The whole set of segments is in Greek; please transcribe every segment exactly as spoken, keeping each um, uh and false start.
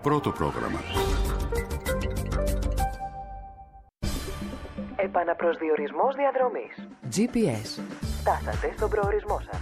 Πρώτο πρόγραμμα. Επαναπροσδιορισμός διαδρομής. τζι πι ες. Φτάσατε στον προορισμό σας.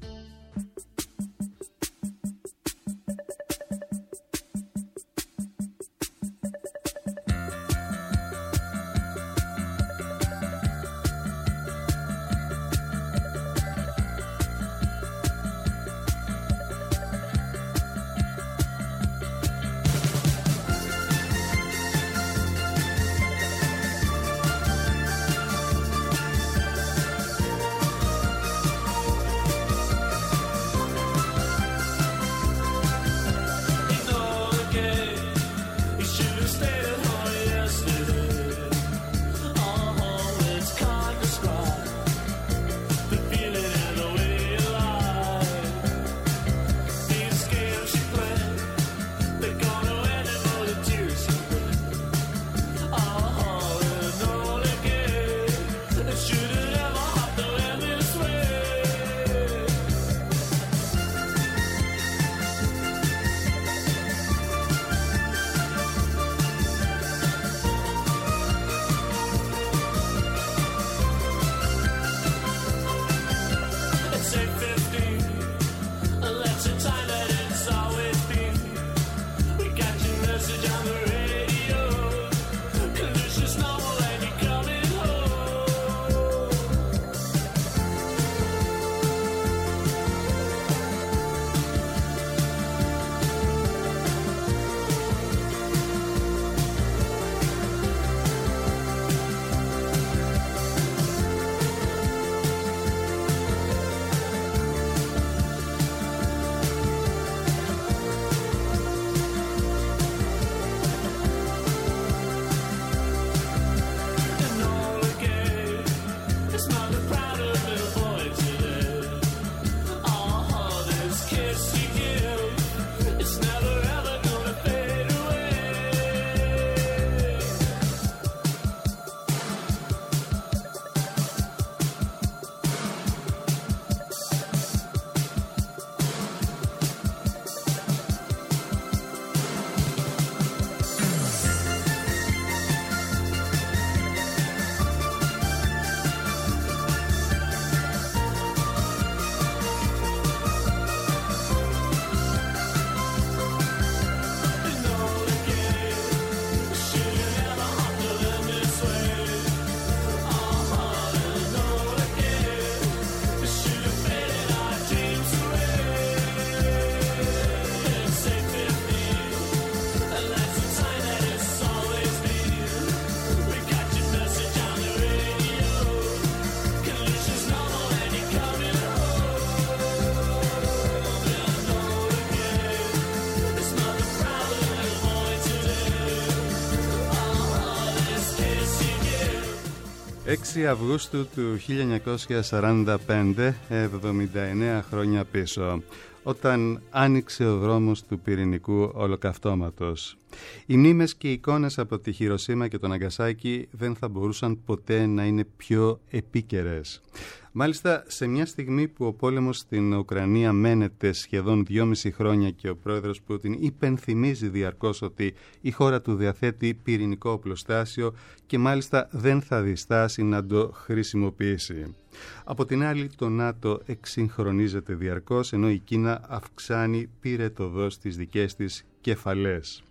έξι Αυγούστου του χίλια εννιακόσια σαράντα πέντε, εβδομήντα εννέα χρόνια πίσω, όταν άνοιξε ο δρόμος του πυρηνικού ολοκαυτώματος. Οι μνήμες και οι εικόνες από τη Χιροσίμα και τον Ναγκασάκι δεν θα μπορούσαν ποτέ να είναι πιο επίκαιρες. Μάλιστα, σε μια στιγμή που ο πόλεμος στην Ουκρανία μένεται σχεδόν δυόμιση χρόνια και ο πρόεδρος Πούτιν υπενθυμίζει διαρκώς ότι η χώρα του διαθέτει πυρηνικό οπλοστάσιο και μάλιστα δεν θα διστάσει να το χρησιμοποιήσει. Από την άλλη, το ΝΑΤΟ εξυγχρονίζεται διαρκώς, ενώ η Κίνα αυξάνει πυρετοδός τις δικές της κεφαλές.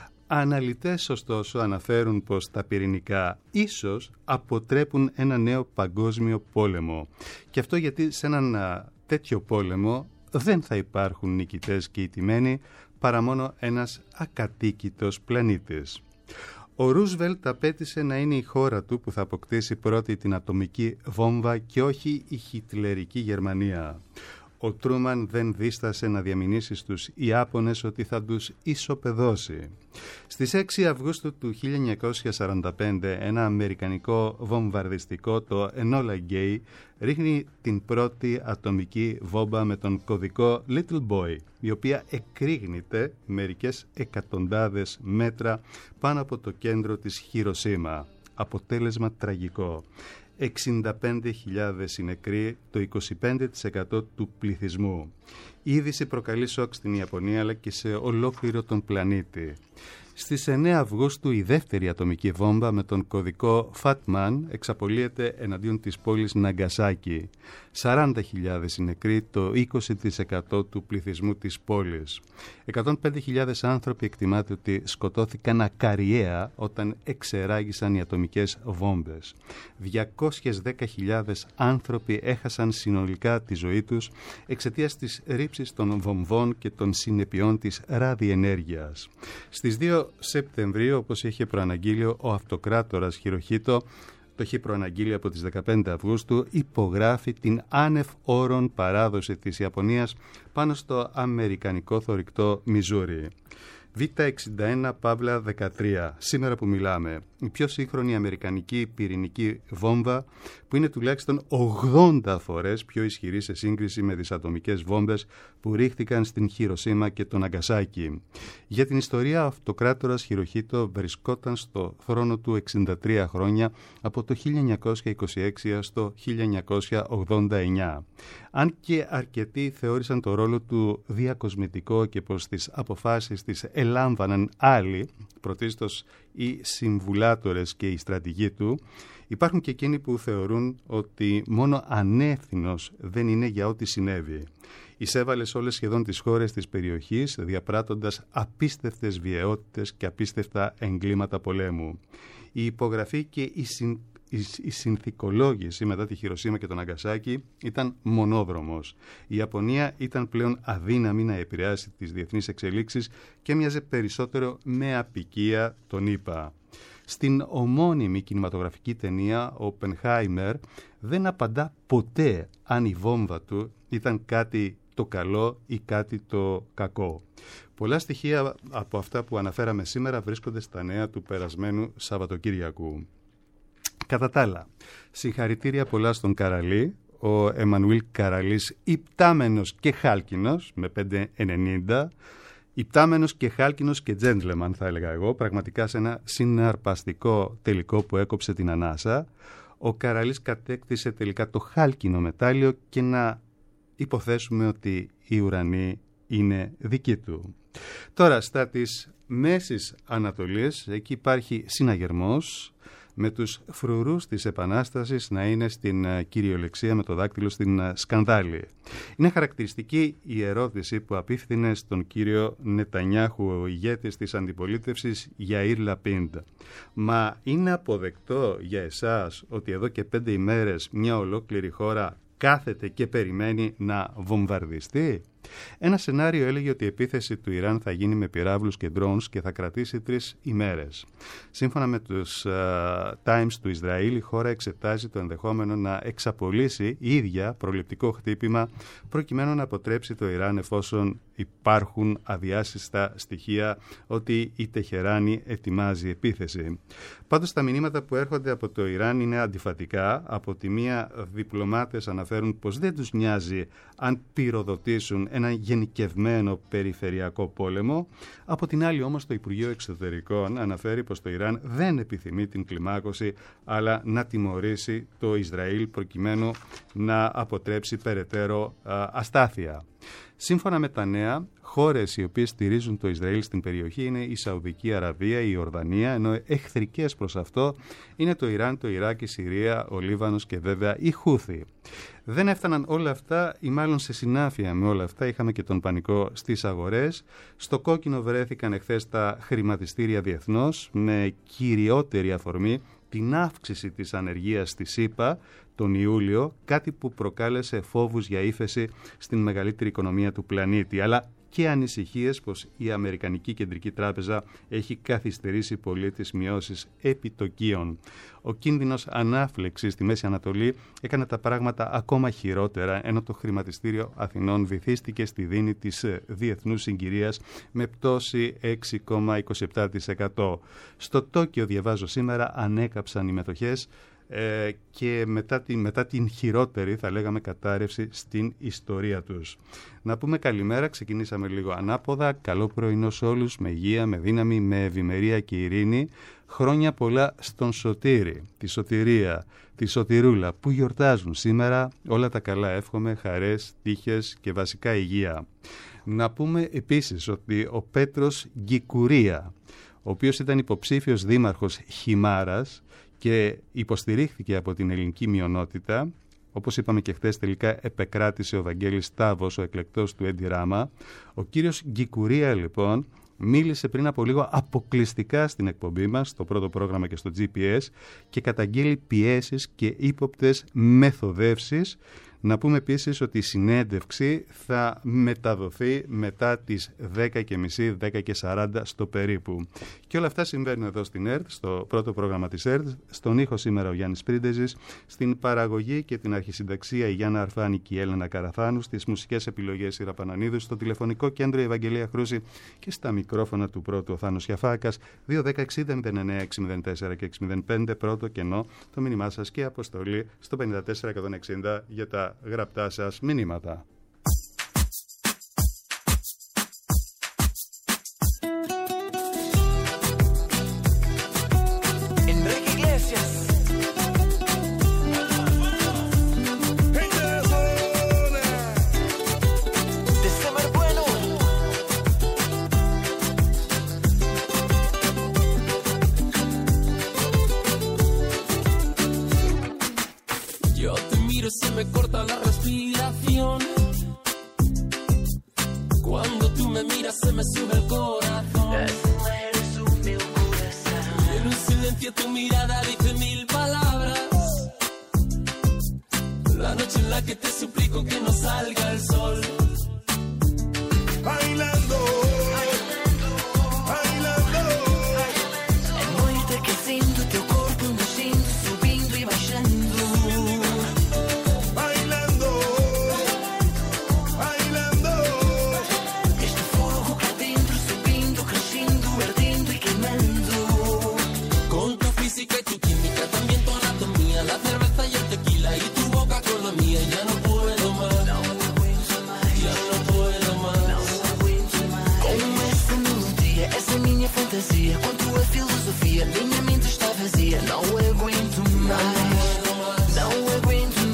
Αναλυτές ωστόσο αναφέρουν πως τα πυρηνικά ίσως αποτρέπουν ένα νέο παγκόσμιο πόλεμο. Και αυτό γιατί σε έναν τέτοιο πόλεμο δεν θα υπάρχουν νικητές και ηττημένοι, παρά μόνο ένας ακατοίκητος πλανήτης. Ο Ρούσβελτ απέτησε να είναι η χώρα του που θα αποκτήσει πρώτη την ατομική βόμβα και όχι η χιτλερική Γερμανία. Ο Τρούμαν δεν δίστασε να διαμηνήσει στους Ιάπωνες ότι θα τους ισοπεδώσει. Στις έξι Αυγούστου του χίλια εννιακόσια σαράντα πέντε, ένα αμερικανικό βομβαρδιστικό, το Enola Gay, ρίχνει την πρώτη ατομική βόμβα με τον κωδικό Little Boy, η οποία εκρήγνεται μερικές εκατοντάδες μέτρα πάνω από το κέντρο της Χιροσίμα. Αποτέλεσμα τραγικό. εξήντα πέντε χιλιάδες οι νεκροί, το είκοσι πέντε τοις εκατό του πληθυσμού. Η είδηση προκαλεί σοκ στην Ιαπωνία αλλά και σε ολόκληρο τον πλανήτη. Στις εννέα Αυγούστου η δεύτερη ατομική βόμβα με τον κωδικό Φατμάν εξαπολύεται εναντίον της πόλης Ναγκασάκι. σαράντα χιλιάδες οι νεκροί, το είκοσι τοις εκατό του πληθυσμού της πόλης. εκατόν πέντε χιλιάδες άνθρωποι εκτιμάται ότι σκοτώθηκαν ακαριέα όταν εξεράγησαν οι ατομικές βόμβες. διακόσιες δέκα χιλιάδες άνθρωποι έχασαν συνολικά τη ζωή τους εξαιτίας της ρήψης των βομβών και των συνεπειών της ραδιενέργειας. Στις δύο Σεπτεμβρίου, όπως είχε προαναγγείλει ο αυτοκράτορας Χιροχίτο, το έχει προαναγγείλει από τις δεκαπέντε Αυγούστου, υπογράφει την άνευ όρων παράδοση της Ιαπωνίας πάνω στο αμερικανικό θωρηκτό Μιζούρι. Β εξήντα ένα Παύλα δεκατρία, σήμερα που μιλάμε, η πιο σύγχρονη αμερικανική πυρηνική βόμβα που είναι τουλάχιστον ογδόντα φορές πιο ισχυρή σε σύγκριση με τις ατομικές βόμβες που ρίχθηκαν στην Χιροσίμα και τον Ναγκασάκι. Για την ιστορία, ο αυτοκράτορας Χιροχίτο βρισκόταν στο θρόνο του εξήντα τρία χρόνια από το χίλια εννιακόσια είκοσι έξι έως το χίλια εννιακόσια ογδόντα εννιά. Αν και αρκετοί θεώρησαν το ρόλο του διακοσμητικό και πως τις αποφάσεις τις ελάμβαναν άλλοι, πρωτίστως οι συμβουλάτορες και οι στρατηγοί του, υπάρχουν και εκείνοι που θεωρούν ότι μόνο ανεύθυνος δεν είναι για ό,τι συνέβη. Εισέβαλε σε όλες σχεδόν τις χώρες της περιοχής, διαπράττοντας απίστευτες βιαιότητες και απίστευτα εγκλήματα πολέμου. Η υπογραφή και η συν Η συνθηκολόγηση μετά τη Χιροσίμα και τον Ναγκασάκι ήταν μονόδρομος. Η Ιαπωνία ήταν πλέον αδύναμη να επηρεάσει τις διεθνείς εξελίξεις και μοιάζε περισσότερο με απικία των ΗΠΑ. Στην ομώνυμη κινηματογραφική ταινία, ο Οπενχάιμερ δεν απαντά ποτέ αν η βόμβα του ήταν κάτι το καλό ή κάτι το κακό. Πολλά στοιχεία από αυτά που αναφέραμε σήμερα βρίσκονται στα νέα του περασμένου Σαββατοκύριακου. Κατά τα άλλα, συγχαρητήρια πολλά στον Καραλή, ο Εμμανουήλ Καραλής, υπτάμενος και χάλκινος, με πέντε ενενήντα, υπτάμενος και χάλκινος και τζέντλεμαν θα έλεγα εγώ, πραγματικά σε ένα συναρπαστικό τελικό που έκοψε την ανάσα. Ο Καραλής κατέκτησε τελικά το χάλκινο μετάλλιο και να υποθέσουμε ότι η ουρανή είναι δική του. Τώρα, στα της Μέσης Ανατολής, εκεί υπάρχει συναγερμός, με τους φρουρούς της Επανάστασης να είναι στην κυριολεξία με το δάκτυλο στην σκανδάλη. Είναι χαρακτηριστική η ερώτηση που απίφθινε στον κύριο Νετανιάχου, ο ηγέτης της αντιπολίτευσης, Γιαΐρ Λαπίντ. Μα είναι αποδεκτό για εσάς ότι εδώ και πέντε ημέρες μια ολόκληρη χώρα κάθεται και περιμένει να βομβαρδιστεί? Ένα σενάριο έλεγε ότι η επίθεση του Ιράν θα γίνει με πυράβλους και drones και θα κρατήσει τρεις ημέρες. Σύμφωνα με τους uh, Times του Ισραήλ, η χώρα εξετάζει το ενδεχόμενο να εξαπολύσει η ίδια προληπτικό χτύπημα προκειμένου να αποτρέψει το Ιράν εφόσον υπάρχουν αδιάσυστα στοιχεία ότι η Τεχεράνη ετοιμάζει επίθεση. Πάντως τα μηνύματα που έρχονται από το Ιράν είναι αντιφατικά. Από τη μία, διπλωμάτες αναφέρουν πως δεν τους νοιάζει αν πυροδοτήσουν ένα γενικευμένο περιφερειακό πόλεμο. Από την άλλη όμως το Υπουργείο Εξωτερικών αναφέρει πως το Ιράν δεν επιθυμεί την κλιμάκωση αλλά να τιμωρήσει το Ισραήλ προκειμένου να αποτρέψει περαιτέρω α, αστάθεια. Σύμφωνα με τα νέα, χώρες οι οποίες στηρίζουν το Ισραήλ στην περιοχή είναι η Σαουδική Αραβία, η Ιορδανία, ενώ εχθρικές προς αυτό είναι το Ιράν, το Ιράκ, η Συρία, ο Λίβανος και βέβαια η Χούθη. Δεν έφταναν όλα αυτά ή μάλλον σε συνάφεια με όλα αυτά είχαμε και τον πανικό στις αγορές. Στο κόκκινο βρέθηκαν εχθές τα χρηματιστήρια διεθνώς με κυριότερη αφορμή την αύξηση της ανεργίας στη ΣΥΠΑ τον Ιούλιο, κάτι που προκάλεσε φόβους για ύφεση στην μεγαλύτερη οικονομία του πλανήτη, αλλά και ανησυχίες πως η Αμερικανική Κεντρική Τράπεζα έχει καθυστερήσει πολύ τις μειώσεις επιτοκίων. Ο κίνδυνος ανάφλεξης στη Μέση Ανατολή έκανε τα πράγματα ακόμα χειρότερα, ενώ το χρηματιστήριο Αθηνών βυθίστηκε στη δίνη της διεθνούς συγκυρίας με πτώση έξι κόμμα είκοσι επτά τοις εκατό. Στο Τόκιο, διαβάζω σήμερα, ανέκαψαν οι μετοχές ε, και μετά την, μετά την χειρότερη, θα λέγαμε, κατάρρευση στην ιστορία τους. Να πούμε καλημέρα, ξεκινήσαμε λίγο ανάποδα. Καλό πρωινό σε όλους, με υγεία, με δύναμη, με ευημερία και ειρήνη. χρόνια πολλά στον Σωτήρη, τη Σωτηρία, τη Σωτηρούλα που γιορτάζουν σήμερα. Όλα τα καλά εύχομαι, χαρές, τύχες και βασικά υγεία. Να πούμε επίσης ότι ο Πέτρος Γκικουρία, ο οποίος ήταν υποψήφιος δήμαρχος Χιμάρας και υποστηρίχθηκε από την ελληνική μειονότητα, όπως είπαμε και χθες, τελικά επεκράτησε ο Βαγγέλης Στάβος, ο εκλεκτός του Έντι Ράμα. Ο κύριος Γκικουρία λοιπόν μίλησε πριν από λίγο αποκλειστικά στην εκπομπή μας, στο πρώτο πρόγραμμα και στο τζι πι ες, και καταγγείλει πιέσεις και ύποπτες μεθοδεύσεις. Να πούμε επίσης ότι η συνέντευξη θα μεταδοθεί μετά τις δέκα και μισή, δέκα και σαράντα στο περίπου. Και όλα αυτά συμβαίνουν εδώ στην ΕΡΤ, στο πρώτο πρόγραμμα της ΕΡΤ. Στον ήχο σήμερα ο Γιάννης Πρίντεζης, στην παραγωγή και την αρχισυνταξία η Γιάννα Αρφάνη και η Έλενα Καραθάνου, στις μουσικές επιλογές η Ραπανανίδου, στο τηλεφωνικό κέντρο η Ευαγγελία Χρούση και στα μικρόφωνα του πρώτου ο Θάνος Γιαφάκας. δύο δέκα εξήντα μηδέν εννέα έξι μηδέν τέσσερα και έξι μηδέν πέντε, πρώτο κενό, το μήνυμά σας και αποστολή στο πενήντα τέσσερα εκατόν εξήντα για τα γραπτά σας μηνύματα. Se me corta la respiración. Cuando tú me miras se me sube el corazón. Eres un mi corazón. En un silencio tu mirada dice mil palabras. La noche en la que te suplico que no salga el sol. Bailando, bailando, bailando. É noite que sinto teu corpo mexendo, subindo e baixando. Com tua filosofia, minha mente está vazia. Não aguento mais, não aguento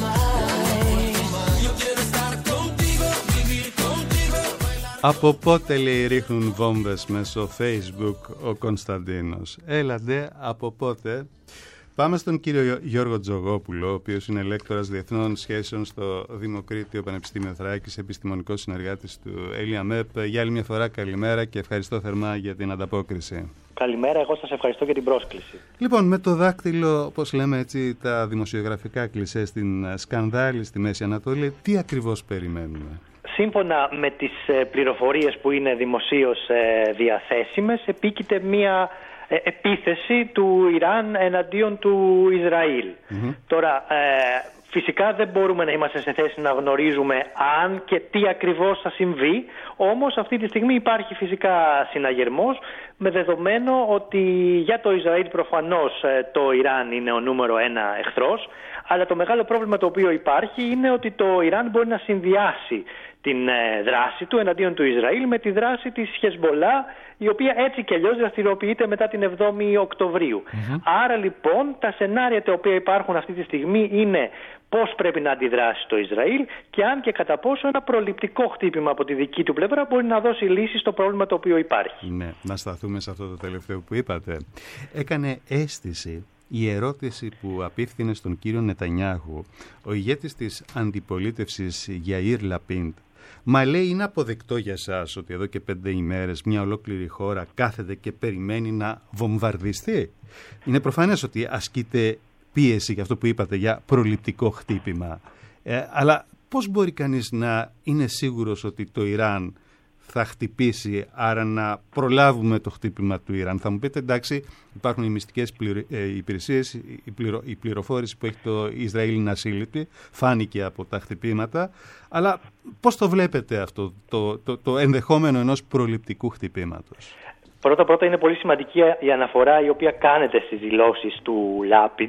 mais. Eu quero estar contigo, vivir contigo. Από πότε, λέει, ρίχνουν βόμβες μέσω Facebook ο Κωνσταντίνος? Έλατε, από πότε? Πάμε στον κύριο Γιώργο Τζογόπουλο, ο οποίος είναι λέκτορας διεθνών σχέσεων στο Δημοκρίτιο Πανεπιστήμιο Θράκης, επιστημονικός συνεργάτης του ΕΛΙΑΜΕΠ. Για άλλη μια φορά καλημέρα και ευχαριστώ θερμά για την ανταπόκριση. Καλημέρα, εγώ σας ευχαριστώ για την πρόσκληση. Λοιπόν, με το δάκτυλο, όπως λέμε έτσι, τα δημοσιογραφικά κλισέ στην σκανδάλη στη Μέση Ανατολή, τι ακριβώς περιμένουμε? Σύμφωνα με τις πληροφορίες που είναι δημοσίως διαθέσιμες, επίκειται μία επίθεση του Ιράν εναντίον του Ισραήλ. Mm-hmm. Τώρα, ε, φυσικά δεν μπορούμε να είμαστε σε θέση να γνωρίζουμε αν και τι ακριβώς θα συμβεί, όμως αυτή τη στιγμή υπάρχει φυσικά συναγερμός, με δεδομένο ότι για το Ισραήλ προφανώς το Ιράν είναι ο νούμερο ένα εχθρός, αλλά το μεγάλο πρόβλημα το οποίο υπάρχει είναι ότι το Ιράν μπορεί να συνδυάσει την δράση του εναντίον του Ισραήλ με τη δράση της Χεσμολά, η οποία έτσι και αλλιώς δραστηριοποιείται μετά την εβδόμη Οκτωβρίου. Mm-hmm. Άρα λοιπόν τα σενάρια τα οποία υπάρχουν αυτή τη στιγμή είναι πώς πρέπει να αντιδράσει το Ισραήλ και αν και κατά πόσο ένα προληπτικό χτύπημα από τη δική του πλευρά μπορεί να δώσει λύση στο πρόβλημα το οποίο υπάρχει. Ναι, να σταθούμε σε αυτό το τελευταίο που είπατε. Έκανε αίσθηση η ερώτηση που απίφθινε στον κύριο Νετανιάχου, ο ηγέτης της αντιπολίτευσης Γιαΐρ Λαπίντ. Μα λέει, είναι αποδεκτό για σας ότι εδώ και πέντε ημέρες μια ολόκληρη χώρα κάθεται και περιμένει να βομβαρδιστεί? Είναι προφανές ότι ασκείται πίεση για αυτό που είπατε, για προληπτικό χτύπημα. Ε, αλλά πώς μπορεί κανείς να είναι σίγουρος ότι το Ιράν θα χτυπήσει, άρα να προλάβουμε το χτύπημα του Ιράν? Θα μου πείτε, εντάξει, υπάρχουν οι μυστικές πληρο, ε, υπηρεσίες, η, πληρο, η πληροφόρηση που έχει το Ισραήλ είναι ασύλληπτη, φάνηκε από τα χτυπήματα, αλλά πώς το βλέπετε αυτό, το, το, το ενδεχόμενο ενός προληπτικού χτυπήματος? Πρώτα πρώτα είναι πολύ σημαντική η αναφορά η οποία κάνετε στις δηλώσεις του Λάπιντ,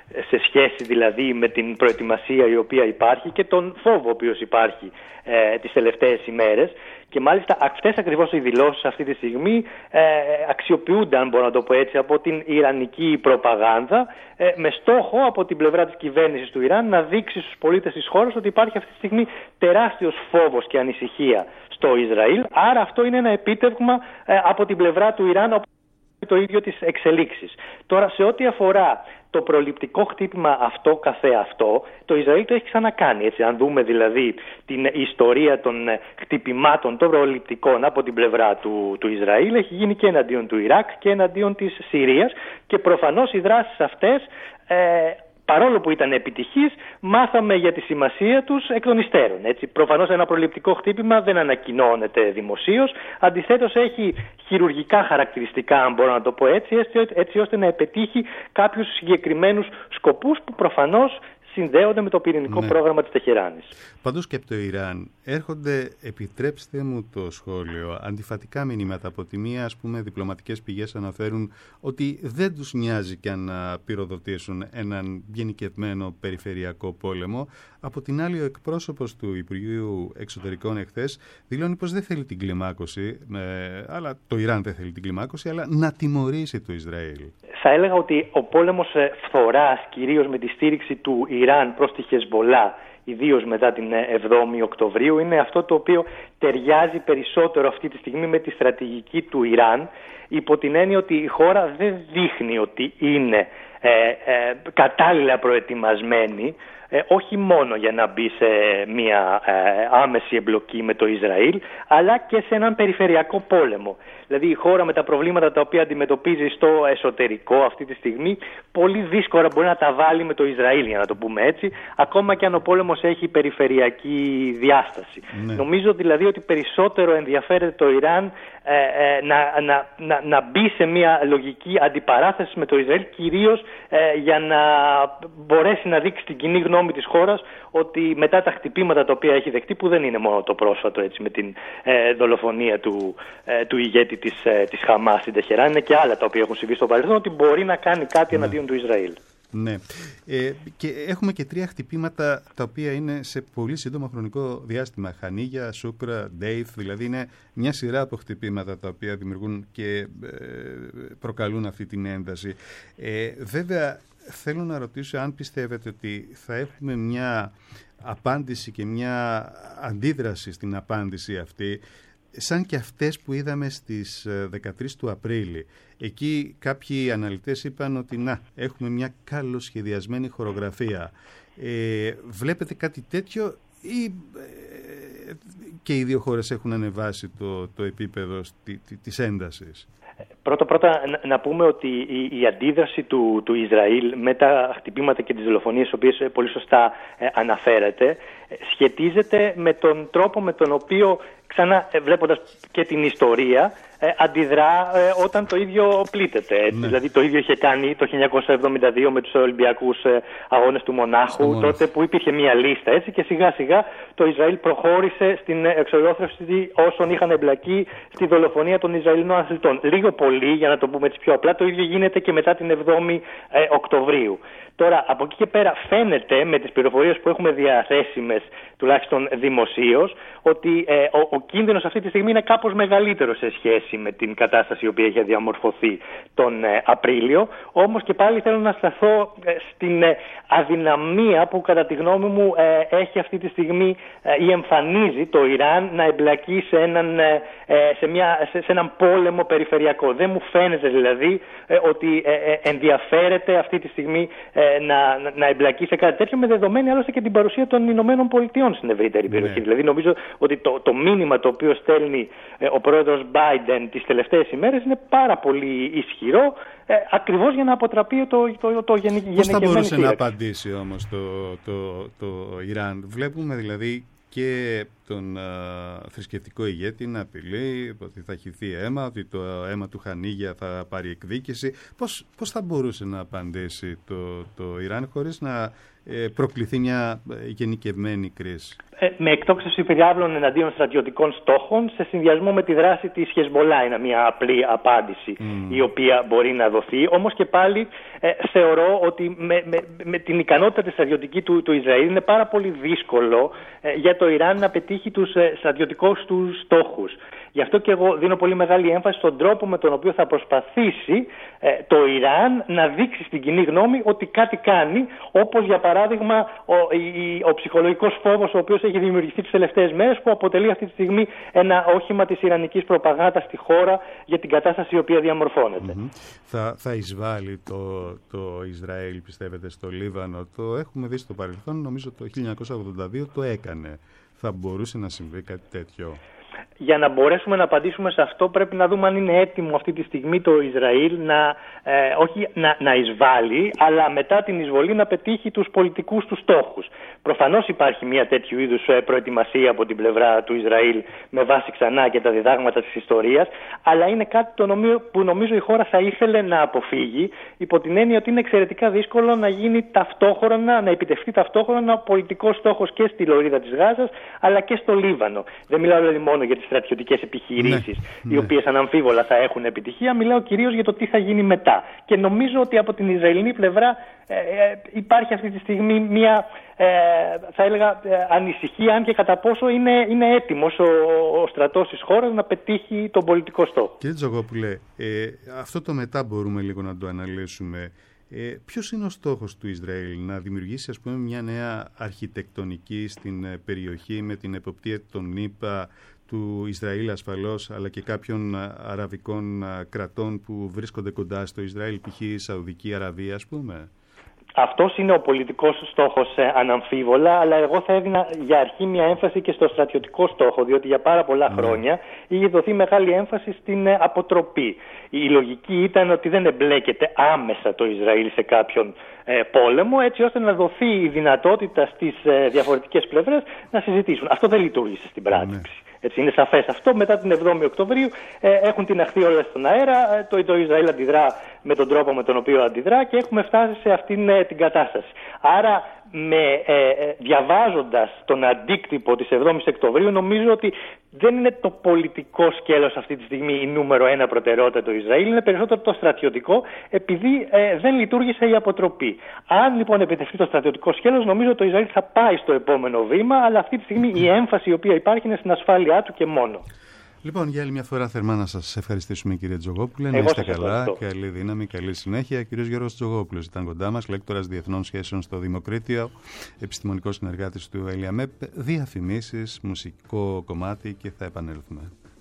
σε σχέση δηλαδή με την προετοιμασία η οποία υπάρχει και τον φόβο ο οποίος υπάρχει ε, τις τελευταίες ημέρες. Και μάλιστα αυτές ακριβώς οι δηλώσεις αυτή τη στιγμή ε, αξιοποιούνται, αν μπορώ να το πω έτσι, από την ιρανική προπαγάνδα ε, με στόχο από την πλευρά της κυβέρνησης του Ιράν να δείξει στους πολίτες της χώρας ότι υπάρχει αυτή τη στιγμή τεράστιος φόβος και ανησυχία στο Ισραήλ. Άρα αυτό είναι ένα επίτευγμα ε, από την πλευρά του Ιράν, το ίδιο τις εξελίξεις. Τώρα, σε ό,τι αφορά το προληπτικό χτύπημα αυτό καθεαυτό, το Ισραήλ το έχει ξανακάνει. Έτσι, αν δούμε δηλαδή την ιστορία των χτυπημάτων των προληπτικών από την πλευρά του, του Ισραήλ, έχει γίνει και εναντίον του Ιράκ και εναντίον της Συρίας και προφανώς οι δράσεις αυτές, ε, παρόλο που ήταν επιτυχής, μάθαμε για τη σημασία τους εκ των υστέρων. Έτσι. Προφανώς ένα προληπτικό χτύπημα δεν ανακοινώνεται δημοσίως, αντιθέτως έχει χειρουργικά χαρακτηριστικά, αν μπορώ να το πω έτσι, έτσι, έτσι ώστε να επιτύχει κάποιους συγκεκριμένους σκοπούς που προφανώς συνδέονται με το πυρηνικό ναι. πρόγραμμα της Τεχεράνης. Πάντως και από το Ιράν έρχονται, επιτρέψτε μου το σχόλιο, αντιφατικά μηνύματα. Από τη μία, ας πούμε, διπλωματικές πηγές αναφέρουν ότι δεν τους νοιάζει και αν πυροδοτήσουν έναν γενικευμένο περιφερειακό πόλεμο. Από την άλλη, ο εκπρόσωπος του Υπουργείου Εξωτερικών εχθές δηλώνει πως δεν θέλει την κλιμάκωση, ε, αλλά το Ιράν δεν θέλει την κλιμάκωση, αλλά να τιμωρήσει το Ισραήλ. Θα έλεγα ότι ο πόλεμος φθοράς, κυρίως με τη στήριξη του Ιράν προς τη Χεσμολάχ, ιδίως μετά την εβδόμη Οκτωβρίου, είναι αυτό το οποίο ταιριάζει περισσότερο αυτή τη στιγμή με τη στρατηγική του Ιράν, υπό την έννοια ότι η χώρα δεν δείχνει ότι είναι ε, ε, κατάλληλα προετοιμασμένη, Ε, όχι μόνο για να μπει σε μια ε, άμεση εμπλοκή με το Ισραήλ, αλλά και σε έναν περιφερειακό πόλεμο. Δηλαδή η χώρα με τα προβλήματα τα οποία αντιμετωπίζει στο εσωτερικό αυτή τη στιγμή, πολύ δύσκολα μπορεί να τα βάλει με το Ισραήλ, για να το πούμε έτσι, ακόμα και αν ο πόλεμος έχει περιφερειακή διάσταση. Ναι. Νομίζω δηλαδή ότι περισσότερο ενδιαφέρεται το Ιράν ε, ε, να, να, να, να μπει σε μια λογική αντιπαράθεση με το Ισραήλ, κυρίως ε, για να μπορέσει να δείξει την κοινή γνώμη της χώρας ότι μετά τα χτυπήματα τα οποία έχει δεχτεί, που δεν είναι μόνο το πρόσφατο έτσι, με την ε, δολοφονία του, ε, του ηγέτη της, ε, της Χαμάς στην Τεχεράνη, είναι και άλλα τα οποία έχουν συμβεί στο παρελθόν, ότι μπορεί να κάνει κάτι ναι. εναντίον του Ισραήλ. Ναι. Ε, και έχουμε και τρία χτυπήματα τα οποία είναι σε πολύ σύντομο χρονικό διάστημα. Χανίγια, Σούκρα, Ντέιθ, δηλαδή είναι μια σειρά από χτυπήματα τα οποία δημιουργούν και ε, προκαλούν αυτή την ένταση. Ε, βέβαια, θέλω να ρωτήσω αν πιστεύετε ότι θα έχουμε μια απάντηση και μια αντίδραση στην απάντηση αυτή, σαν και αυτές που είδαμε στις δεκατρείς του Απρίλη. Εκεί κάποιοι αναλυτές είπαν ότι να, έχουμε μια καλοσχεδιασμένη χορογραφία. Ε, βλέπετε κάτι τέτοιο ή ε, και οι δύο χώρες έχουν ανεβάσει το, το επίπεδο στη, της έντασης? Πρώτα πρώτα να πούμε ότι η, η αντίδραση του, του Ισραήλ με τα χτυπήματα και τις δολοφονίες, τις οποίες πολύ σωστά ε, αναφέρεται, σχετίζεται με τον τρόπο με τον οποίο, ξανά ε, βλέποντας και την ιστορία, ε, αντιδρά ε, όταν το ίδιο πλήττεται. Έτσι. Ναι. Δηλαδή το ίδιο είχε κάνει το χίλια εννιακόσια εβδομήντα δύο με τους Ολυμπιακούς ε, αγώνες του Μονάχου, τότε που υπήρχε μια λίστα, έτσι, και σιγά σιγά το Ισραήλ προχώρησε στην εξολόθρευση όσων είχαν εμπλακεί στη δολοφονία των Ισραηλινών αθλητών. Λίγο πολύ, για να το πούμε έτσι πιο απλά, το ίδιο γίνεται και μετά την εβδόμη ε, Οκτωβρίου. Τώρα, από εκεί και πέρα φαίνεται με τις πληροφορίες που έχουμε διαθέσιμες, τουλάχιστον δημοσίως, ότι ε, ο, ο κίνδυνος αυτή τη στιγμή είναι κάπως μεγαλύτερο σε σχέση με την κατάσταση η οποία είχε διαμορφωθεί τον ε, Απρίλιο. Όμως και πάλι θέλω να σταθώ ε, στην ε, αδυναμία που κατά τη γνώμη μου ε, έχει αυτή τη στιγμή ε, ή εμφανίζει το Ιράν να εμπλακεί σε έναν, ε, σε μια, σε, σε έναν πόλεμο περιφερειακό. Δεν μου φαίνεται δηλαδή ε, ότι ε, ε, ενδιαφέρεται αυτή τη στιγμή ε, Να, να, να εμπλακεί σε κάτι τέτοιο, με δεδομένη άλλωστε και την παρουσία των Ηνωμένων Πολιτειών στην ευρύτερη περιοχή. Ναι. Δηλαδή νομίζω ότι το, το μήνυμα το οποίο στέλνει ε, ο πρόεδρος Biden τις τελευταίες ημέρες είναι πάρα πολύ ισχυρό, ε, ακριβώς για να αποτραπεί το, το, το, το γενικευμένο. Πώς θα μπορούσε να απαντήσει όμως το, το, το, το Ιράν? Βλέπουμε δηλαδή και τον α, θρησκευτικό ηγέτη να απειλεί ότι θα χυθεί αίμα, ότι το αίμα του Χανίγια θα πάρει εκδίκηση. Πώς, πώς θα μπορούσε να απαντήσει το, το Ιράν χωρίς να ε, προκληθεί μια γενικευμένη κρίση? Ε, με εκτόξευση πυράβλων εναντίον στρατιωτικών στόχων σε συνδυασμό με τη δράση της Χεσμολά είναι μια απλή απάντηση mm. η οποία μπορεί να δοθεί. Όμως και πάλι ε, θεωρώ ότι με, με, με την ικανότητα της στρατιωτική του, του Ισραήλ είναι πάρα πολύ δύσκολο ε, για το Ιράν να πετύχει τους ε, στρατιωτικούς του στόχους. Γι' αυτό και εγώ δίνω πολύ μεγάλη έμφαση στον τρόπο με τον οποίο θα προσπαθήσει ε, το Ιράν να δείξει στην κοινή γνώμη ότι κάτι κάνει, όπως για παράδειγμα ο, η, ο ψυχολογικός φόβος ο οποίος έχει δημιουργηθεί τις τελευταίες μέρες, που αποτελεί αυτή τη στιγμή ένα όχημα της ιρανικής προπαγάνδας στη χώρα για την κατάσταση η οποία διαμορφώνεται. Mm-hmm. Θα, θα εισβάλλει το, το Ισραήλ, πιστεύετε, στο Λίβανο? Το έχουμε δει στο παρελθόν, νομίζω το χίλια εννιακόσια ογδόντα δύο το έκανε. Θα μπορούσε να συμβεί κάτι τέτοιο? Για να μπορέσουμε να απαντήσουμε σε αυτό πρέπει να δούμε αν είναι έτοιμο αυτή τη στιγμή το Ισραήλ να, ε, όχι να, να εισβάλλει, αλλά μετά την εισβολή να πετύχει τους πολιτικούς του στόχους. Προφανώς υπάρχει μια τέτοιου είδους προετοιμασία από την πλευρά του Ισραήλ με βάση ξανά και τα διδάγματα της ιστορίας, αλλά είναι κάτι το νομίο, που νομίζω η χώρα θα ήθελε να αποφύγει, υπό την έννοια ότι είναι εξαιρετικά δύσκολο να γίνει ταυτόχρονα, να επιτευχθεί ταυτόχρονα ο πολιτικός στόχος και στη λωρίδα της Γάζας, αλλά και στο Λίβανο. Δεν μιλάω δηλαδή μόνο για τις στρατιωτικές επιχειρήσεις, ναι, οι ναι. οποίες αναμφίβολα θα έχουν επιτυχία, μιλάω κυρίως για το τι θα γίνει μετά. Και νομίζω ότι από την Ισραηλινή πλευρά ε, ε, υπάρχει αυτή τη στιγμή μια ε, θα έλεγα ε, ανησυχία αν και κατά πόσο είναι, είναι έτοιμος ο, ο στρατός της χώρας να πετύχει τον πολιτικό στόχο. Κύριε Τζογόπουλε, ε, αυτό το μετά μπορούμε λίγο να το αναλύσουμε. Ε, ποιος είναι ο στόχος του Ισραήλ? Να δημιουργήσει, ας πούμε, μια νέα αρχιτεκτονική στην περιοχή με την εποπτεία των ΗΠΑ, του Ισραήλ ασφαλώς, αλλά και κάποιων αραβικών κρατών που βρίσκονται κοντά στο Ισραήλ, π.χ. η Σαουδική Αραβία, ας πούμε? Αυτός είναι ο πολιτικός στόχος ε, αναμφίβολα, αλλά εγώ θα έδινα για αρχή μια έμφαση και στο στρατιωτικό στόχο, διότι για πάρα πολλά mm. χρόνια είχε δοθεί μεγάλη έμφαση στην ε, αποτροπή. Η λογική ήταν ότι δεν εμπλέκεται άμεσα το Ισραήλ σε κάποιον ε, πόλεμο, έτσι ώστε να δοθεί η δυνατότητα στις ε, διαφορετικές πλευρές να συζητήσουν. Αυτό δεν λειτουργήσε στην πράξη. Mm. Έτσι, είναι σαφές αυτό. Μετά την εβδόμη Οκτωβρίου ε, έχουν τιναχθεί όλα στον αέρα. Ε, το, το Ισραήλ αντιδρά με τον τρόπο με τον οποίο αντιδρά και έχουμε φτάσει σε αυτήν ε, την κατάσταση. Άρα, με, ε, ε, διαβάζοντας τον αντίκτυπο της εβδόμης Οκτωβρίου, νομίζω ότι δεν είναι το πολιτικό σκέλος αυτή τη στιγμή η νούμερο ένα προτεραιότητα του Ισραήλ, είναι περισσότερο το στρατιωτικό, επειδή ε, δεν λειτουργήσε η αποτροπή. Αν λοιπόν επιτευχθεί το στρατιωτικό σκέλος, νομίζω ότι το Ισραήλ θα πάει στο επόμενο βήμα, αλλά αυτή τη στιγμή η έμφαση η οποία υπάρχει είναι στην ασφάλειά του και μόνο. Λοιπόν, για άλλη μια φορά θερμά να σας ευχαριστήσουμε, κύριε Τζογόπουλε. Να είστε καλά, καλή δύναμη, καλή συνέχεια. Κύριος Γιώργος Τζογόπουλος ήταν κοντά μας, λέκτορας Διεθνών Σχέσεων στο Δημοκρίτιο, επιστημονικός συνεργάτης του ΕΛΙΑΜΕΠ. Διαφημίσεις, μουσικό κομμάτι και θα επανέλθουμε.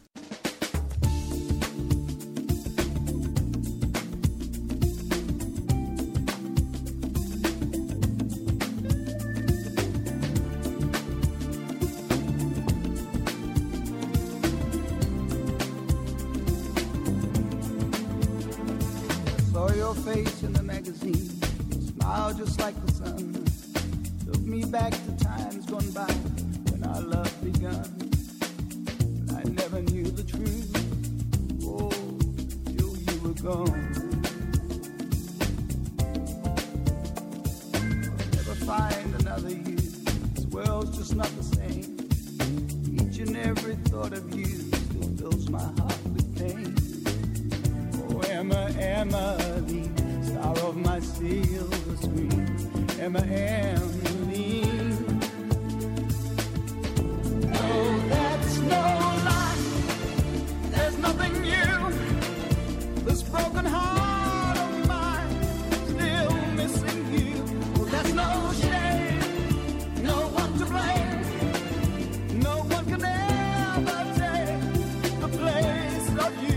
Face in the magazine, smile just like the sun, took me back to times gone by when our love begun. And I never knew the truth, oh, till you were gone. I'll never find another you, this world's just not the same. Each and every thought of you still fills my heart with pain. Oh, Emma, Emily, star of my silver screen, Emma, Emily. No, that's no lie. There's nothing new. This broken heart of mine, still missing you. Oh, there's no shame, no one to blame. No one can ever take the place of you.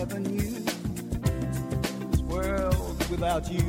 never knew this world without you.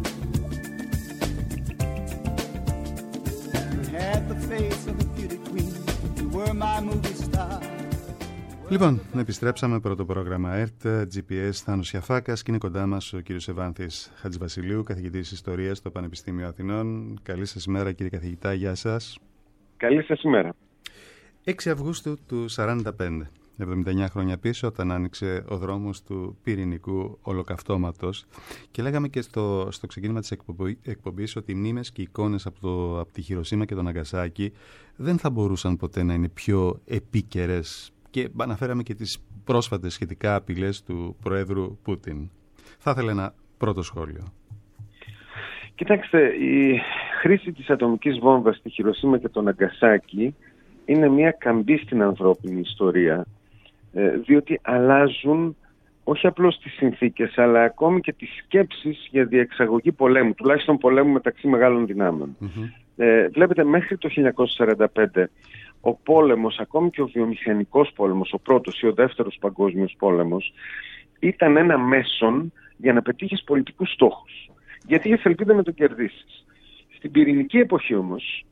You had the face of a beauty queen. You were my movie star. Λοιπόν, επιστρέψαμε πρώτο πρόγραμμα ΕΡΤ, τζι πι ες, Θάνος Γιαφάκας, και είναι κοντά μας ο κύριος Ευάνθης Χατζηβασιλείου, καθηγητής Ιστορίας στο Πανεπιστήμιο Αθηνών. Καλή σας ημέρα, κύριε καθηγητά, γεια σας. Καλή σας ημέρα. έξι Αυγούστου του σαράντα πέντε, εβδομήντα εννιά χρόνια πίσω, όταν άνοιξε ο δρόμος του πυρηνικού ολοκαυτώματος, και λέγαμε και στο, στο ξεκίνημα της εκπομπής ότι οι μνήμες και οι εικόνες από, το, από τη Χιροσίμα και τον Ναγκασάκι δεν θα μπορούσαν ποτέ να είναι πιο επίκαιρες, και αναφέραμε και τις πρόσφατες σχετικά απειλές του Προέδρου Πούτιν. Θα ήθελα ένα πρώτο σχόλιο. Κοιτάξτε, η χρήση της ατομικής βόμβας στη Χιροσίμα και τον Ναγκασάκι είναι μια καμπή στην ανθρώπινη ιστορία, διότι αλλάζουν όχι απλώς τις συνθήκες, αλλά ακόμη και τις σκέψεις για διεξαγωγή πολέμου, τουλάχιστον πολέμου μεταξύ μεγάλων δυνάμεων. Mm-hmm. Ε, βλέπετε, μέχρι το χίλια εννιακόσια σαράντα πέντε ο πόλεμος, ακόμη και ο βιομηχανικός πόλεμος, ο πρώτος ή ο δεύτερος παγκόσμιος πόλεμος, ήταν ένα μέσον για να πετύχεις πολιτικούς στόχους. Γιατί είχες ελπίδα να το κερδίσεις. Στην πυρηνική εποχή όμως,